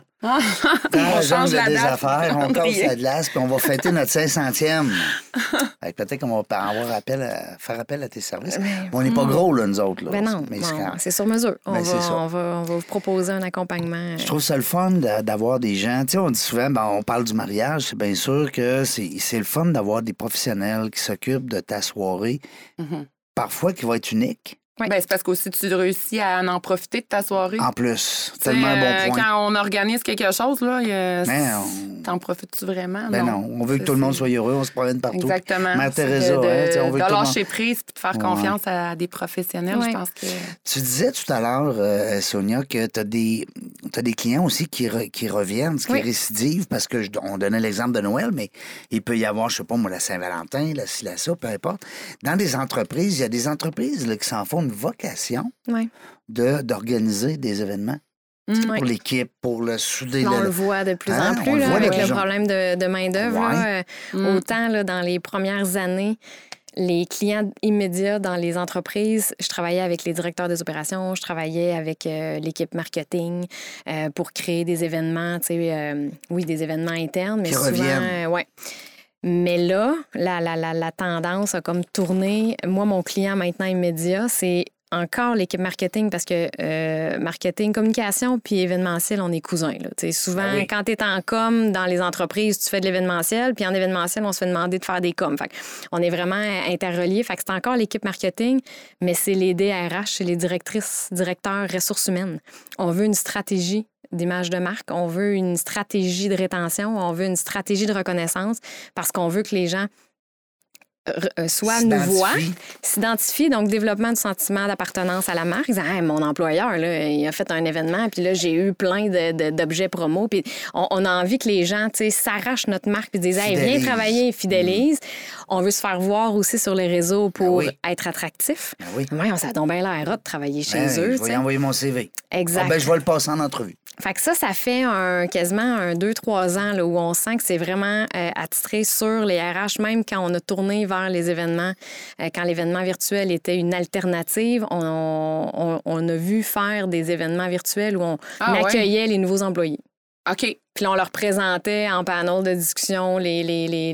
On change des affaires, on casse la glace, puis on va fêter notre 500e. Peut-être qu'on va faire appel à tes services. On n'est pas gros, là, nous autres. Là. Ben non, c'est sur mesure. On va vous proposer un accompagnement. Je trouve ça le fun d'avoir des gens. Tu sais, on dit souvent, on parle du mariage, c'est bien sûr que c'est le fun d'avoir des professionnels qui s'occupent de ta soirée, parfois qui va être unique. Oui. Ben, c'est parce qu'aussi tu réussis à en profiter de ta soirée. En plus, tellement un bon point. Quand on organise quelque chose, là, t'en profites-tu vraiment? Ben non, on veut que tout le monde soit heureux, on se promène partout. Exactement. Mère Teresa, on veut de lâcher prise puis de faire confiance à des professionnels, je pense que... Tu disais tout à l'heure, Sonia, que t'as des clients aussi qui reviennent, qui récidivent, parce que on donnait l'exemple de Noël, mais il peut y avoir, je sais pas moi, la Saint-Valentin, la ci, la ça, peu importe. Dans des entreprises, il y a des entreprises là, qui s'en font une vocation d'organiser des événements pour l'équipe, pour le souder. On le voit de plus en plus là, avec le problème de main-d'œuvre. Autant là, dans les premières années, les clients immédiats dans les entreprises, je travaillais avec les directeurs des opérations, je travaillais avec l'équipe marketing pour créer des événements, des événements internes, mais souvent, Mais là, la tendance a comme tourné. Moi, mon client maintenant immédiat, c'est encore l'équipe marketing parce que marketing, communication puis événementiel, on est cousins. Là. Souvent, quand tu es en com dans les entreprises, tu fais de l'événementiel, puis en événementiel, on se fait demander de faire des coms. Fait on est vraiment interreliés. Fait que c'est encore l'équipe marketing, mais c'est les DRH, c'est les directeurs ressources humaines. On veut une stratégie d'image de marque, on veut une stratégie de rétention, on veut une stratégie de reconnaissance parce qu'on veut que les gens soit nous voient, s'identifient, donc développement du sentiment d'appartenance à la marque. Ils disent, hey, mon employeur, là, il a fait un événement, puis là, j'ai eu plein d'objets promo. Puis on a envie que les gens s'arrachent notre marque puis disent, hey, viens travailler, fidélise. On veut se faire voir aussi sur les réseaux pour être attractif. On s'est donc bien l'air de travailler chez eux. Je vais y envoyer mon CV. Exact. Je vais le passer en entrevue. Fait que ça fait quasiment 2-3 ans là, où on sent que c'est vraiment attitré sur les RH, même quand on a tourné vers les événements, quand l'événement virtuel était une alternative, on a vu faire des événements virtuels où on accueillait les nouveaux employés. OK. Puis là, on leur présentait en panel de discussion des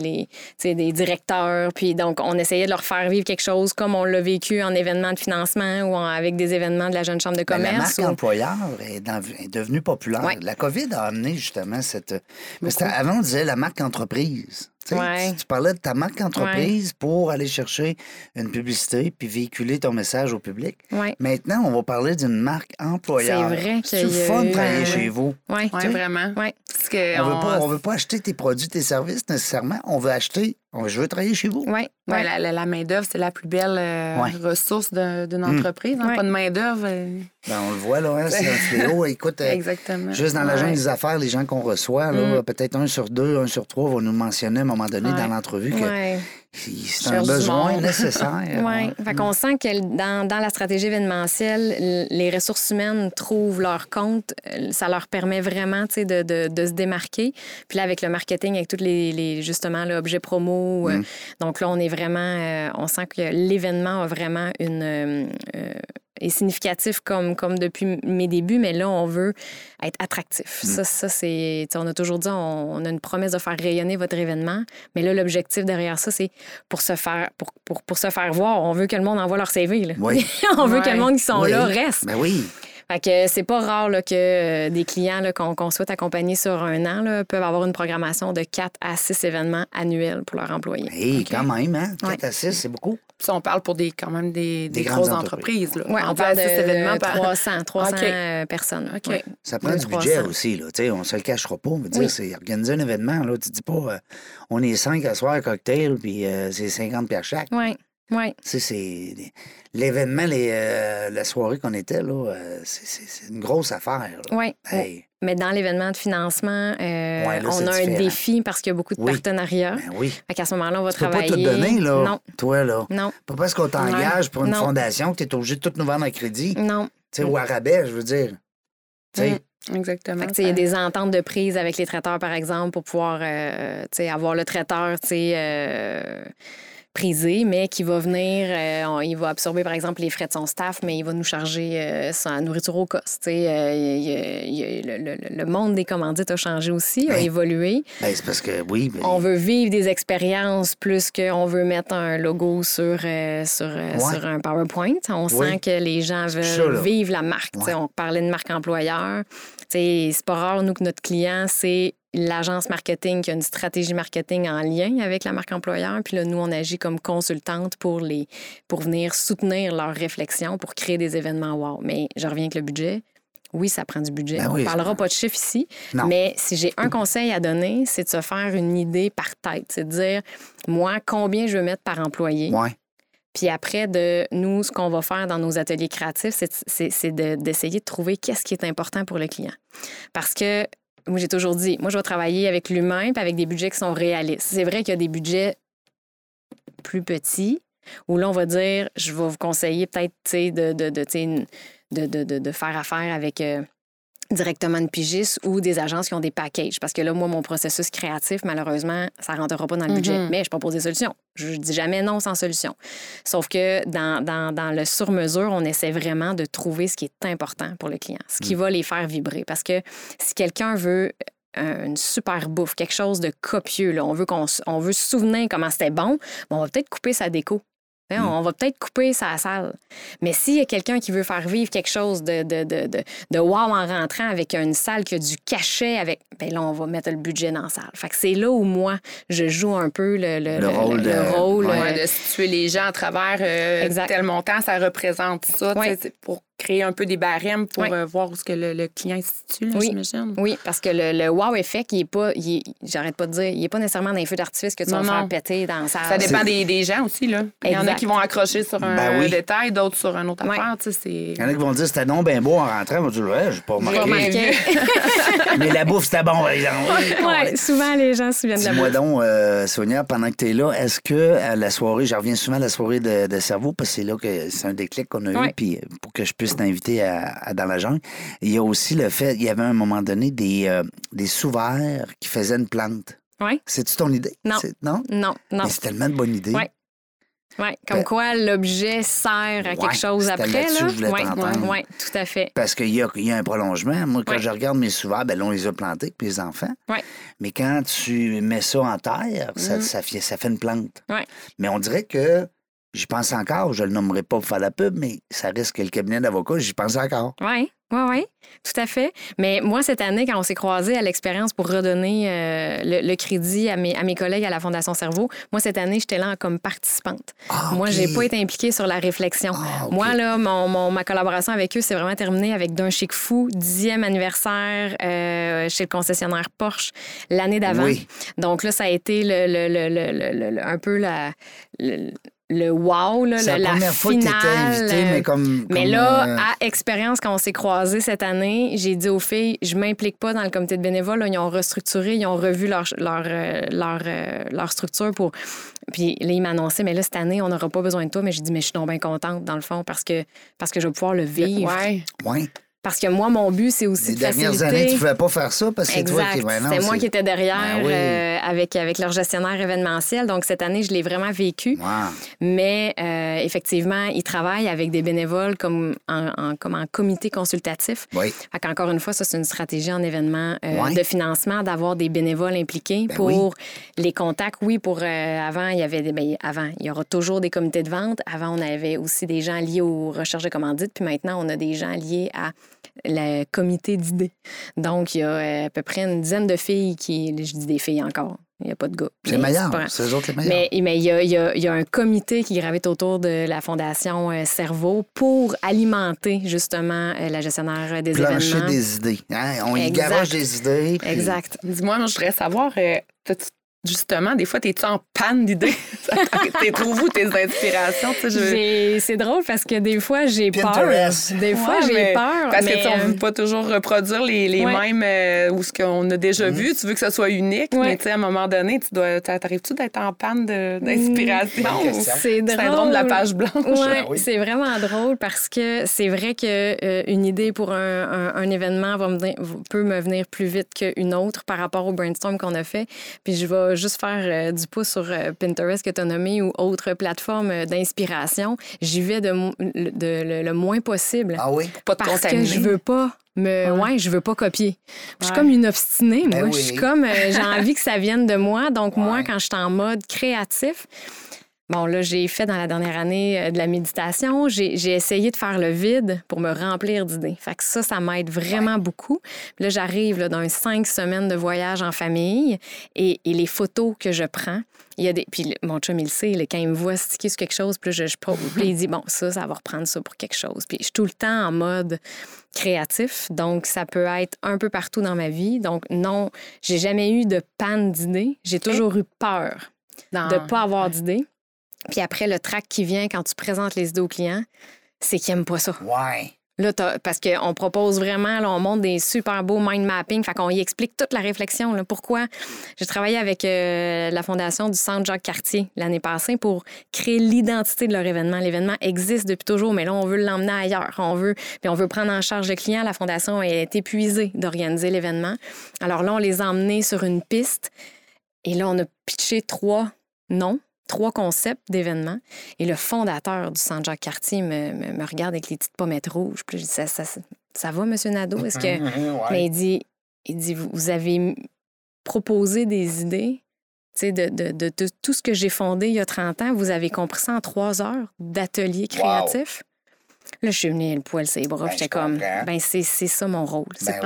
directeurs. Puis donc, on essayait de leur faire vivre quelque chose comme on l'a vécu en événement de financement ou avec des événements de la Jeune Chambre de commerce. La marque employeur est devenue populaire. La COVID a amené justement cette... Parce qu'avant, on disait la marque entreprise. Tu parlais de ta marque entreprise pour aller chercher une publicité puis véhiculer ton message au public. Maintenant, on va parler d'une marque employeur. C'est vrai que c'est le fun de travailler chez vous. Oui, vraiment. Parce que on veut pas acheter tes produits, tes services nécessairement. On veut acheter... Je veux travailler chez vous. La main-d'œuvre, c'est la plus belle ressource d'une entreprise. Pas de main-d'œuvre. On le voit, là, c'est un fléau. Écoute, juste dans la jungle des affaires, les gens qu'on reçoit, là, peut-être 1 sur 2, 1 sur 3 vont nous mentionner à un moment donné dans l'entrevue C'est un besoin nécessaire. Oui. Fait qu'on sent que dans la stratégie événementielle, les ressources humaines trouvent leur compte. Ça leur permet vraiment de se démarquer. Puis là, avec le marketing, avec tous les justement, l'objet promo, donc là, on est vraiment... on sent que l'événement a vraiment est significatif comme depuis mes débuts, mais là, on veut être attractif. Ça c'est... On a toujours dit, on a une promesse de faire rayonner votre événement, mais là, l'objectif derrière ça, c'est pour se faire voir. On veut que le monde envoie leur CV. Là. Oui. On veut que le monde qui sont là reste. Ben oui. Fait que c'est pas rare là, que des clients là, qu'on souhaite accompagner sur un an là, peuvent avoir une programmation de 4 à 6 événements annuels pour leurs employés. Hey, quand même, hein? 4 à 6, c'est beaucoup. Puis on parle pour quand même des grosses entreprises. Oui, on parle de 6 événements 300 personnes. OK. Ouais. Ça prend du budget aussi. Là. On ne se le cachera pas. On veut dire, c'est organiser un événement. Là, tu dis pas, on est 5 à soir cocktail, puis c'est 50 $ chaque. Oui. Oui. C'est l'événement, la soirée qu'on était, là, c'est une grosse affaire. Oui. Hey. Mais dans l'événement de financement, on a un défi parce qu'il y a beaucoup de partenariats. Ben oui. Fait qu'à ce moment-là, on va tu peux travailler. pas tout donner, là. Non. Toi, là. Non. Pas parce qu'on t'engage pour une fondation que tu es obligé de tout nous vendre en crédit. Non. Tu sais, ou à rabais, je veux dire. Tu sais. Exactement. Il y a des ententes de prise avec les traiteurs, par exemple, pour pouvoir avoir le traiteur, prisé, mais qui va venir, il va absorber, par exemple, les frais de son staff, mais il va nous charger sa nourriture au cost. Le monde des commandites a changé aussi, a évolué. Ben, c'est parce que, oui. Ben... On veut vivre des expériences plus qu'on veut mettre un logo sur un PowerPoint. On sent que les gens veulent vivre la marque. On parlait de marque employeur. C'est pas rare, nous, que notre client, c'est l'agence marketing qui a une stratégie marketing en lien avec la marque employeur. Puis là, nous, on agit comme consultante pour venir soutenir leurs réflexions pour créer des événements wow. Mais je reviens avec le budget. Oui, ça prend du budget. On ne parlera pas de chiffres ici. Non. Mais si j'ai un conseil à donner, c'est de se faire une idée par tête. C'est de dire, moi, combien je veux mettre par employé. Ouais. Puis après, nous, ce qu'on va faire dans nos ateliers créatifs, c'est d'essayer de trouver qu'est-ce qui est important pour le client. Parce que moi, j'ai toujours dit, moi, je vais travailler avec l'humain puis avec des budgets qui sont réalistes. C'est vrai qu'il y a des budgets plus petits où là, on va dire, je vais vous conseiller peut-être, de faire affaire avec directement une pigiste ou des agences qui ont des packages. Parce que là, moi, mon processus créatif, malheureusement, ça ne rentrera pas dans le budget. Mais je propose des solutions. Je dis jamais non sans solution. Sauf que dans le sur-mesure, on essaie vraiment de trouver ce qui est important pour le client, ce qui va les faire vibrer. Parce que si quelqu'un veut une super bouffe, quelque chose de copieux, là, on veut se souvenir comment c'était bon, on va peut-être couper sa déco. On va peut-être couper sa salle. Mais s'il y a quelqu'un qui veut faire vivre quelque chose de wow en rentrant avec une salle qui a du cachet, ben là, on va mettre le budget dans la salle. Fait que c'est là où moi, je joue un peu le rôle de situer les gens à travers tel montant, ça représente ça, pour créer un peu des barèmes pour voir où est-ce que le client se situe, là, j'imagine. Oui, parce que le wow effect, j'arrête pas de dire, il n'est pas nécessairement dans les feux d'artifice que tu vas faire péter dans la salle. Ça dépend des gens aussi, là. Il y en a qui vont accrocher sur un détail, d'autres sur un autre affaire, Il y en a qui vont dire c'était non bien beau en rentrant, ils vont dire j'ai pas remarqué. Mais la bouffe, c'était bon, par exemple. Oui, souvent les gens se souviennent de la bouffe. Dis-moi donc, Sonia, pendant que tu es là, est-ce que à la soirée, je reviens souvent à la soirée de cerveau, parce que c'est là que c'est un déclic qu'on a eu, puis pour que je puisse t'inviter dans la jungle. Il y a aussi le fait, il y avait à un moment donné des sous-verts qui faisaient une plante. Oui. C'est-tu ton idée? Non. Non. Mais c'est tellement de bonne idée. Oui. Oui, comme quoi l'objet sert à quelque chose après. Là-dessus, je voulais t'entendre. Oui, tout à fait. Parce qu'il y a un prolongement. Moi, quand je regarde mes sous-verts, là, on les a plantés avec mes enfants. Oui. Mais quand tu mets ça en terre, ça fait une plante. Oui. Mais on dirait que j'y pense encore, je le nommerai pas pour faire la pub, mais ça risque que le cabinet d'avocats, j'y pense encore. Oui, tout à fait. Mais moi, cette année, quand on s'est croisés à l'expérience pour redonner le crédit à mes collègues à la Fondation Cerveau, moi, cette année, j'étais là comme participante. Moi, j'ai pas été impliquée sur la réflexion. Moi, là, ma collaboration avec eux, c'est vraiment terminé avec D'un Chic Fou, 10e anniversaire chez le concessionnaire Porsche l'année d'avant. Oui. Donc là, ça a été un peu le wow, là, c'est la première fois que t'étais invité, mais là, à expérience, quand on s'est croisés cette année, j'ai dit aux filles, je m'implique pas dans le comité de bénévoles. Là, ils ont restructuré, ils ont revu leur structure pour... Puis là, ils m'annonçaient, mais là, cette année, on n'aura pas besoin de toi. Mais j'ai dit, mais je suis donc bien contente, dans le fond, parce que je vais pouvoir le vivre. Ouais. Parce que moi, mon but, c'est aussi de faciliter... Les dernières années, tu ne pouvais pas faire ça parce que c'est toi qui... C'était moi qui étais derrière avec leur gestionnaire événementiel. Donc, cette année, je l'ai vraiment vécu. Wow. Mais effectivement, ils travaillent avec des bénévoles comme en comité consultatif. Oui. Fait qu'encore une fois, ça, c'est une stratégie en événement de financement, d'avoir des bénévoles impliqués pour les contacts. Oui, pour avant, il y avait avant, il y aura toujours des comités de vente. Avant, on avait aussi des gens liés aux recherches de commandites. Puis maintenant, on a des gens liés à le comité d'idées. Donc, il y a à peu près une dizaine de filles qui... Je dis des filles encore. Il n'y a pas de gars. C'est meilleur. C'est eux autres les meilleurs. Mais il y a un comité qui gravite autour de la Fondation Cerveau pour alimenter, justement, la gestionnaire des événements. Plancher des idées. Hein? On y garoche des idées. Puis... Exact. Dis-moi, je voudrais savoir... Justement, des fois, t'es-tu en panne d'idées? T'es trouves où tes inspirations? C'est drôle parce que des fois, j'ai peur. Des fois, j'ai peur. Parce que on ne veut pas toujours reproduire les mêmes ou ce qu'on a déjà vu. Tu veux que ça soit unique, mais à un moment donné, t'arrives-tu d'être en panne d'inspiration? C'est drôle. Syndrome de la page blanche. Oui, c'est vraiment drôle parce que c'est vrai qu'une idée pour un événement peut me venir plus vite qu'une autre par rapport au brainstorm qu'on a fait. Puis je vais juste faire du pouce sur Pinterest que tu as nommé ou autre plateforme d'inspiration. J'y vais le moins possible. Ah oui? Pas de parce que je veux pas je veux pas copier. Je suis comme une obstinée. Moi, je suis comme j'ai envie que ça vienne de moi. Donc moi, quand je suis en mode créatif, bon, là, j'ai fait dans la dernière année de la méditation. J'ai essayé de faire le vide pour me remplir d'idées. Fait que ça m'aide vraiment beaucoup. Puis là, j'arrive dans 5 semaines de voyage en famille et les photos que je prends, il y a des... Puis mon chum, il le sait, quand il me voit sticker sur quelque chose, puis je pose, puis il dit, bon, ça va reprendre ça pour quelque chose. Puis je suis tout le temps en mode créatif, donc ça peut être un peu partout dans ma vie. Donc non, j'ai jamais eu de panne d'idées. J'ai toujours eu peur de ne pas avoir d'idées. Puis après, le trac qui vient quand tu présentes les idées aux clients, c'est qu'ils n'aiment pas ça. Ouais. Là, parce qu'on propose vraiment, là, on montre des super beaux mind mapping, fait qu'on y explique toute la réflexion. Là, pourquoi j'ai travaillé avec la fondation du Centre Jacques-Cartier l'année passée pour créer l'identité de leur événement. L'événement existe depuis toujours, mais là, on veut l'emmener ailleurs. On veut prendre en charge le client. La fondation est épuisée d'organiser l'événement. Alors là, on les a emmenés sur une piste et là, on a pitché 3 concepts d'événements. Et le fondateur du Centre Jacques-Cartier me regarde avec les petites pommettes rouges. Puis je dis, ça va, M. Nadeau? Est-ce que... Mais il dit, vous avez proposé des idées, tu sais, de tout ce que j'ai fondé il y a 30 ans. Vous avez compris ça en 3 heures d'atelier créatif. Wow. Là, je suis venue le poil sur les bras. J'étais comme, c'est ça mon rôle.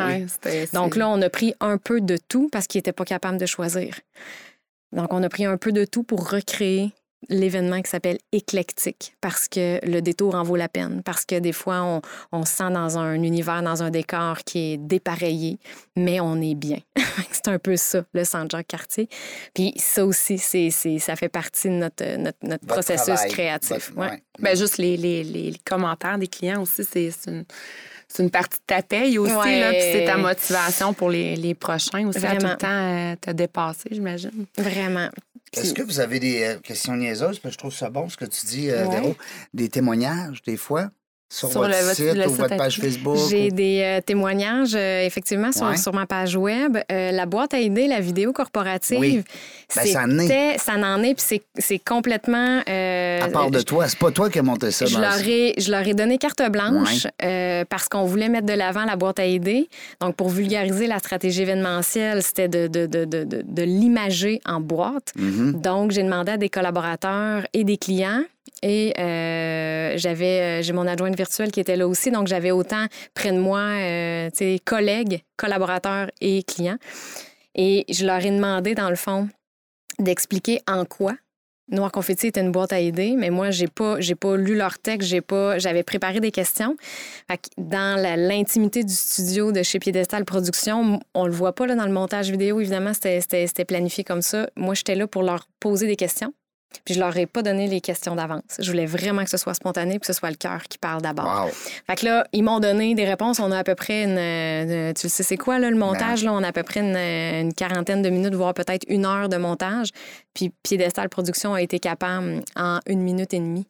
Donc là, on a pris un peu de tout parce qu'il n'était pas capable de choisir. Donc, on a pris un peu de tout pour recréer l'événement qui s'appelle éclectique parce que le détour en vaut la peine, parce que des fois, on se sent dans un univers, dans un décor qui est dépareillé, mais on est bien. C'est un peu ça, le Centre Jacques-Cartier. Puis ça aussi, ça fait partie de notre processus créatif. Bien, juste les commentaires des clients aussi, c'est une partie de ta paye aussi, là, puis c'est ta motivation pour les prochains aussi. Vraiment. À tout le temps te dépasser, j'imagine. Vraiment. Est-ce que vous avez des questions niaiseuses? Parce que je trouve ça bon, ce que tu dis, Véro. Des témoignages, des fois? Sur votre site ou votre page Facebook? J'ai des témoignages, effectivement, sur ma page web. La boîte à idées, la vidéo corporative, ça en est, puis c'est complètement... à part de toi, c'est pas toi qui as monté ça. Je leur ai donné carte blanche parce qu'on voulait mettre de l'avant la boîte à idées. Donc, pour vulgariser la stratégie événementielle, c'était de l'imager en boîte. Mm-hmm. Donc, j'ai demandé à des collaborateurs et des clients. Et j'ai mon adjointe virtuelle qui était là aussi. Donc, j'avais autant près de moi, collègues, collaborateurs et clients. Et je leur ai demandé, dans le fond, d'expliquer en quoi Noir Confetti était une boîte à idées. Mais moi, j'ai pas lu leur texte. J'avais préparé des questions. Fait que dans l'intimité du studio de chez Piédestal Productions, on le voit pas là, dans le montage vidéo. Évidemment, c'était planifié comme ça. Moi, j'étais là pour leur poser des questions. Puis je leur ai pas donné les questions d'avance. Je voulais vraiment que ce soit spontané, que ce soit le cœur qui parle d'abord. Wow. Fait que là, ils m'ont donné des réponses. On a à peu près tu le sais, c'est quoi, là, le montage? Là, on a à peu près une quarantaine de minutes, voire peut-être 1 heure de montage. Puis Piédestal Production a été capable, en 1 minute et demie,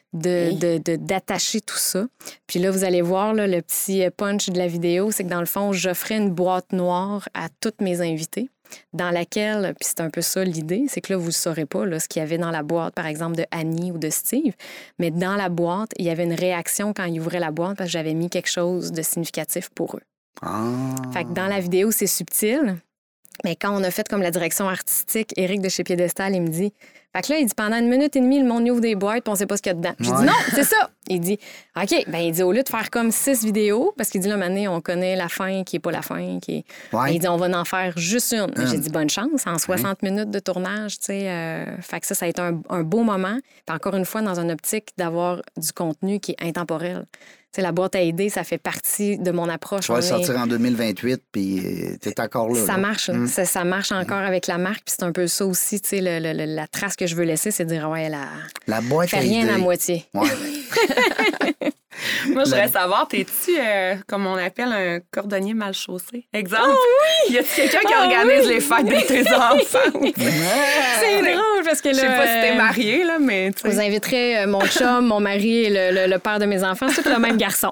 d'attacher tout ça. Puis là, vous allez voir, là, le petit punch de la vidéo, c'est que dans le fond, j'offrais une boîte noire à toutes mes invités, dans laquelle, puis c'est un peu ça l'idée, c'est que là, vous ne saurez pas là, ce qu'il y avait dans la boîte, par exemple, de Annie ou de Steve, mais dans la boîte, il y avait une réaction quand ils ouvraient la boîte parce que j'avais mis quelque chose de significatif pour eux. Fait que dans la vidéo, c'est subtil, mais quand on a fait comme la direction artistique, Éric de chez Piédestal, il me dit... Fait que là, il dit, pendant 1 minute et demie, le monde ouvre des boîtes puis on sait pas ce qu'il y a dedans. Je dis, non, c'est ça. Il dit, OK. Ben il dit, au lieu de faire comme 6 vidéos, parce qu'il dit, là, maintenant, on connaît la fin qui est pas la fin. Qui est... Ben, il dit, on va en faire juste une. J'ai dit, bonne chance, en 60 minutes de tournage, tu sais. Fait que ça a été un beau moment. Puis encore une fois, dans une optique d'avoir du contenu qui est intemporel. Tu sais, la boîte à idées, ça fait partie de mon approche. Tu vas sortir en 2028, puis tu es encore là. Ça marche. Ça marche encore avec la marque. Puis c'est un peu ça aussi, tu sais, la trace que je veux laisser, c'est de dire, ouais, la boîte fait rien à moitié. Ouais. Moi, je voudrais savoir, t'es-tu, comme on appelle, un cordonnier mal chaussé? Exemple, y a-tu quelqu'un qui organise les fêtes de tes enfants? C'est drôle parce que là... Je sais pas si t'es mariée, là, mais... Je vous inviterai mon chum, mon mari et le père de mes enfants. C'est tout le même garçon.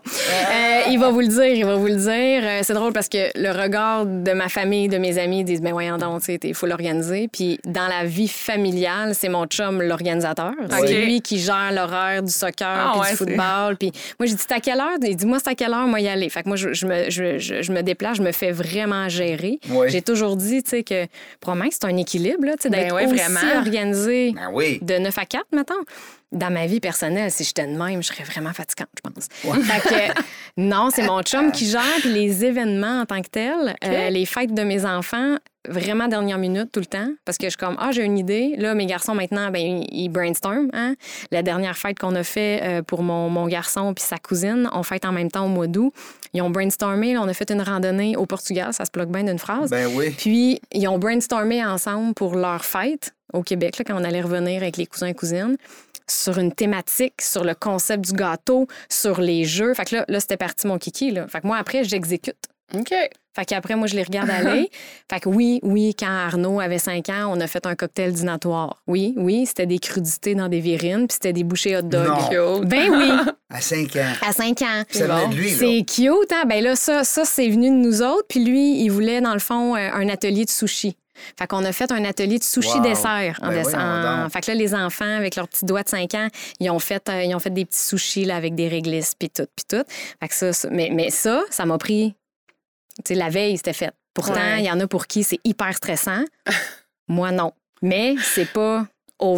Il va vous le dire. C'est drôle parce que le regard de ma famille, de mes amis, disent, ben voyons donc, tu sais, il faut l'organiser. Puis dans la vie familiale, c'est mon chum l'organisateur. C'est lui qui gère l'horaire du soccer puis du football. Puis moi, j'ai dit, c'est à quelle heure? Il dit, moi, c'est à quelle heure, moi, y aller. Fait que moi, je me déplace, je me fais vraiment gérer. Oui. J'ai toujours dit, tu sais, que probablement que c'est un équilibre, là, tu sais, d'être aussi vraiment organisé de 9 à 4, mettons. Dans ma vie personnelle, si j'étais de même, je serais vraiment fatigante, je pense. Ouais. Fait que, non, c'est mon chum qui gère les événements en tant que tels. Les fêtes de mes enfants, vraiment dernière minute tout le temps. Parce que je suis comme, j'ai une idée. Là, mes garçons, maintenant, ben ils brainstorment. Hein? La dernière fête qu'on a fait pour mon garçon puis sa cousine, on fête en même temps au mois d'août. Ils ont brainstormé. Là, on a fait une randonnée au Portugal. Ça se bloque bien d'une phrase. Ben oui. Puis, ils ont brainstormé ensemble pour leur fête au Québec, là, quand on allait revenir avec les cousins et cousines, sur une thématique, sur le concept du gâteau, sur les jeux. Fait que là c'était parti mon kiki, là. Fait que moi, après, j'exécute. OK. Fait qu'après, moi, je les regarde aller. Fait que oui, quand Arnaud avait 5 ans, on a fait un cocktail dînatoire. Oui, c'était des crudités dans des virines, puis c'était des bouchées hot dog. Non. Ben oui. À 5 ans. À 5 ans. Ça venait de lui, là. C'est cute, hein? Ben là, ça, c'est venu de nous autres. Puis lui, il voulait, dans le fond, un atelier de sushi. Fait qu'on a fait un atelier de sushi dessert. Fait que là, les enfants, avec leurs petits doigts de 5 ans, ils ont fait des petits sushis là, avec des réglisses, puis tout. Fait que ça mais ça m'a pris... Tu sais, la veille, c'était fait. Pourtant, il y en a pour qui c'est hyper stressant. Moi, non. Mais c'est pas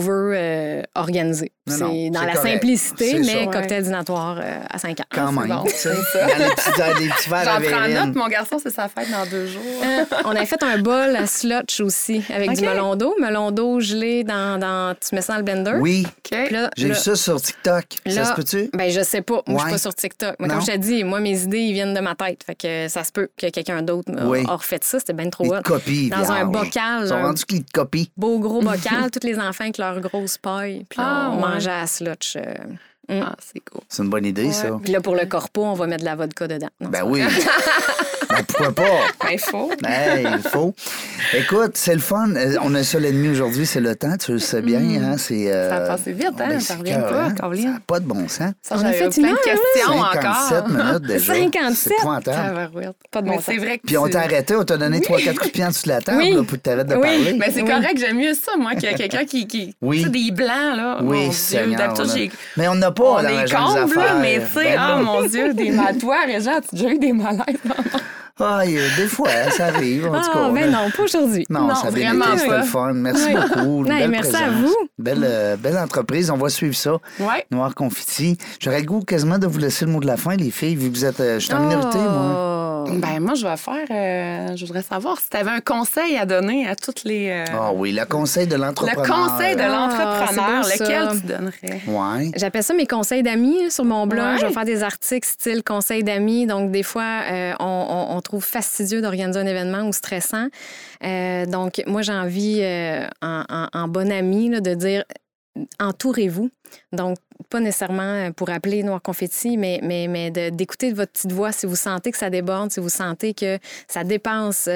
over-organisé. C'est dans la correct. Simplicité, mais cocktail dînatoire à 5 ans. Quand même. Bon, c'est ça. Des petits verres à J'en prends note, mon garçon, c'est sa fête dans 2 jours. On avait fait un bol à slotch aussi, avec du melon d'eau. Melon d'eau gelé dans... Tu mets ça dans le blender? Oui. Là, j'ai vu ça sur TikTok. Ça se peut-tu? Ben je sais pas. Moi, je suis pas sur TikTok. Mais comme je t'ai dit, moi, mes idées, ils viennent de ma tête. Fait que ça se peut que quelqu'un d'autre a refait ça. C'était bien trop hot. Dans un bocal. Ils sont rendus qu'ils te copient. Beau gros bocal. Tous les enfants avec leur grosse paille. Puis là, on mangeait à slotch. C'est cool. C'est une bonne idée, ça. Puis là, pour le corpo, on va mettre de la vodka dedans. Non, ben oui. Ben, pourquoi pas? Ben, il faut. Il faut. Écoute, c'est le fun. On a ça l'ennemi aujourd'hui, c'est le temps. Tu le sais bien. Hein? Ça a passé vite, hein? Ça revient pas, Caroline. Ça n'a pas de bon sens. On a fait plein de questions encore. 57 minutes déjà. 57? C'est épouvantable. Pas de bon sens. C'est vrai que puis on t'a arrêté, on t'a donné 3-4 coups de pied en dessous de la table là, pour t'arrêter de parler. Mais c'est correct, j'aime mieux ça, moi, qu'il y a quelqu'un qui... Tu sais, des blancs, là. Oui, c'est mais on n'a pas dans la genre des affaires. Mais tu sais, mon Dieu, toi, Réjean, as-tu déjà eu des malaises? Des fois, ça arrive. En tout cas, ben non, pas aujourd'hui. Non, ça vraiment pas. C'était le fun. Merci beaucoup. Merci à vous. Belle entreprise. On va suivre ça. Ouais. Noir Confetti. J'aurais le goût quasiment de vous laisser le mot de la fin, les filles, vu que vous êtes... je suis en minorité, moi. Ben moi, je voudrais savoir si tu avais un conseil à donner à toutes les... oui, le conseil de l'entrepreneur. Le conseil de l'entrepreneur, lequel tu donnerais? Oui. J'appelle ça mes conseils d'amis sur mon blog. Ouais. Je vais faire des articles style conseils d'amis. Donc, des fois, on trouve fastidieux d'organiser un événement ou stressant. Donc, moi, j'ai envie, en bon ami, là, de dire... entourez-vous. Donc, pas nécessairement pour appeler Noir Confetti, mais d'écouter votre petite voix si vous sentez que ça déborde, si vous sentez que ça dépasse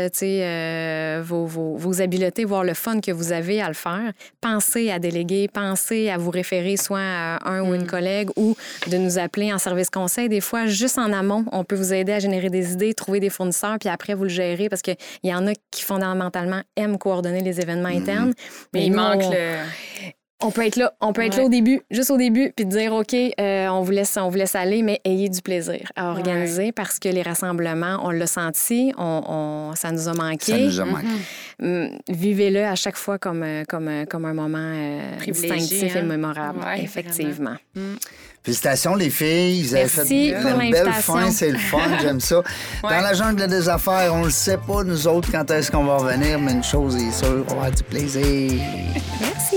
vos habiletés, voire le fun que vous avez à le faire. Pensez à déléguer, pensez à vous référer soit à un ou une collègue ou de nous appeler en service conseil. Des fois, juste en amont, on peut vous aider à générer des idées, trouver des fournisseurs, puis après, vous le gérez parce qu'il y en a qui, fondamentalement, aiment coordonner les événements internes. Mais il manque On peut être là au début, juste au début, puis dire, OK, on vous laisse aller, mais ayez du plaisir à organiser parce que les rassemblements, on l'a senti, ça nous a manqué. Ça nous a manqué. Vivez-le à chaque fois comme un moment distinctif et mémorable, effectivement. Félicitations, les filles. Vous avez fait une belle fin, c'est le fun, j'aime ça. Dans la jungle des affaires, on ne le sait pas, nous autres, quand est-ce qu'on va revenir, mais une chose est sûre, on va avoir du plaisir. Merci.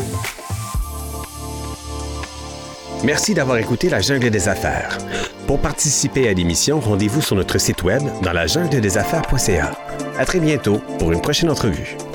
Merci d'avoir écouté La Jungle des Affaires. Pour participer à l'émission, rendez-vous sur notre site web dans lajungledesaffaires.ca. À très bientôt pour une prochaine entrevue.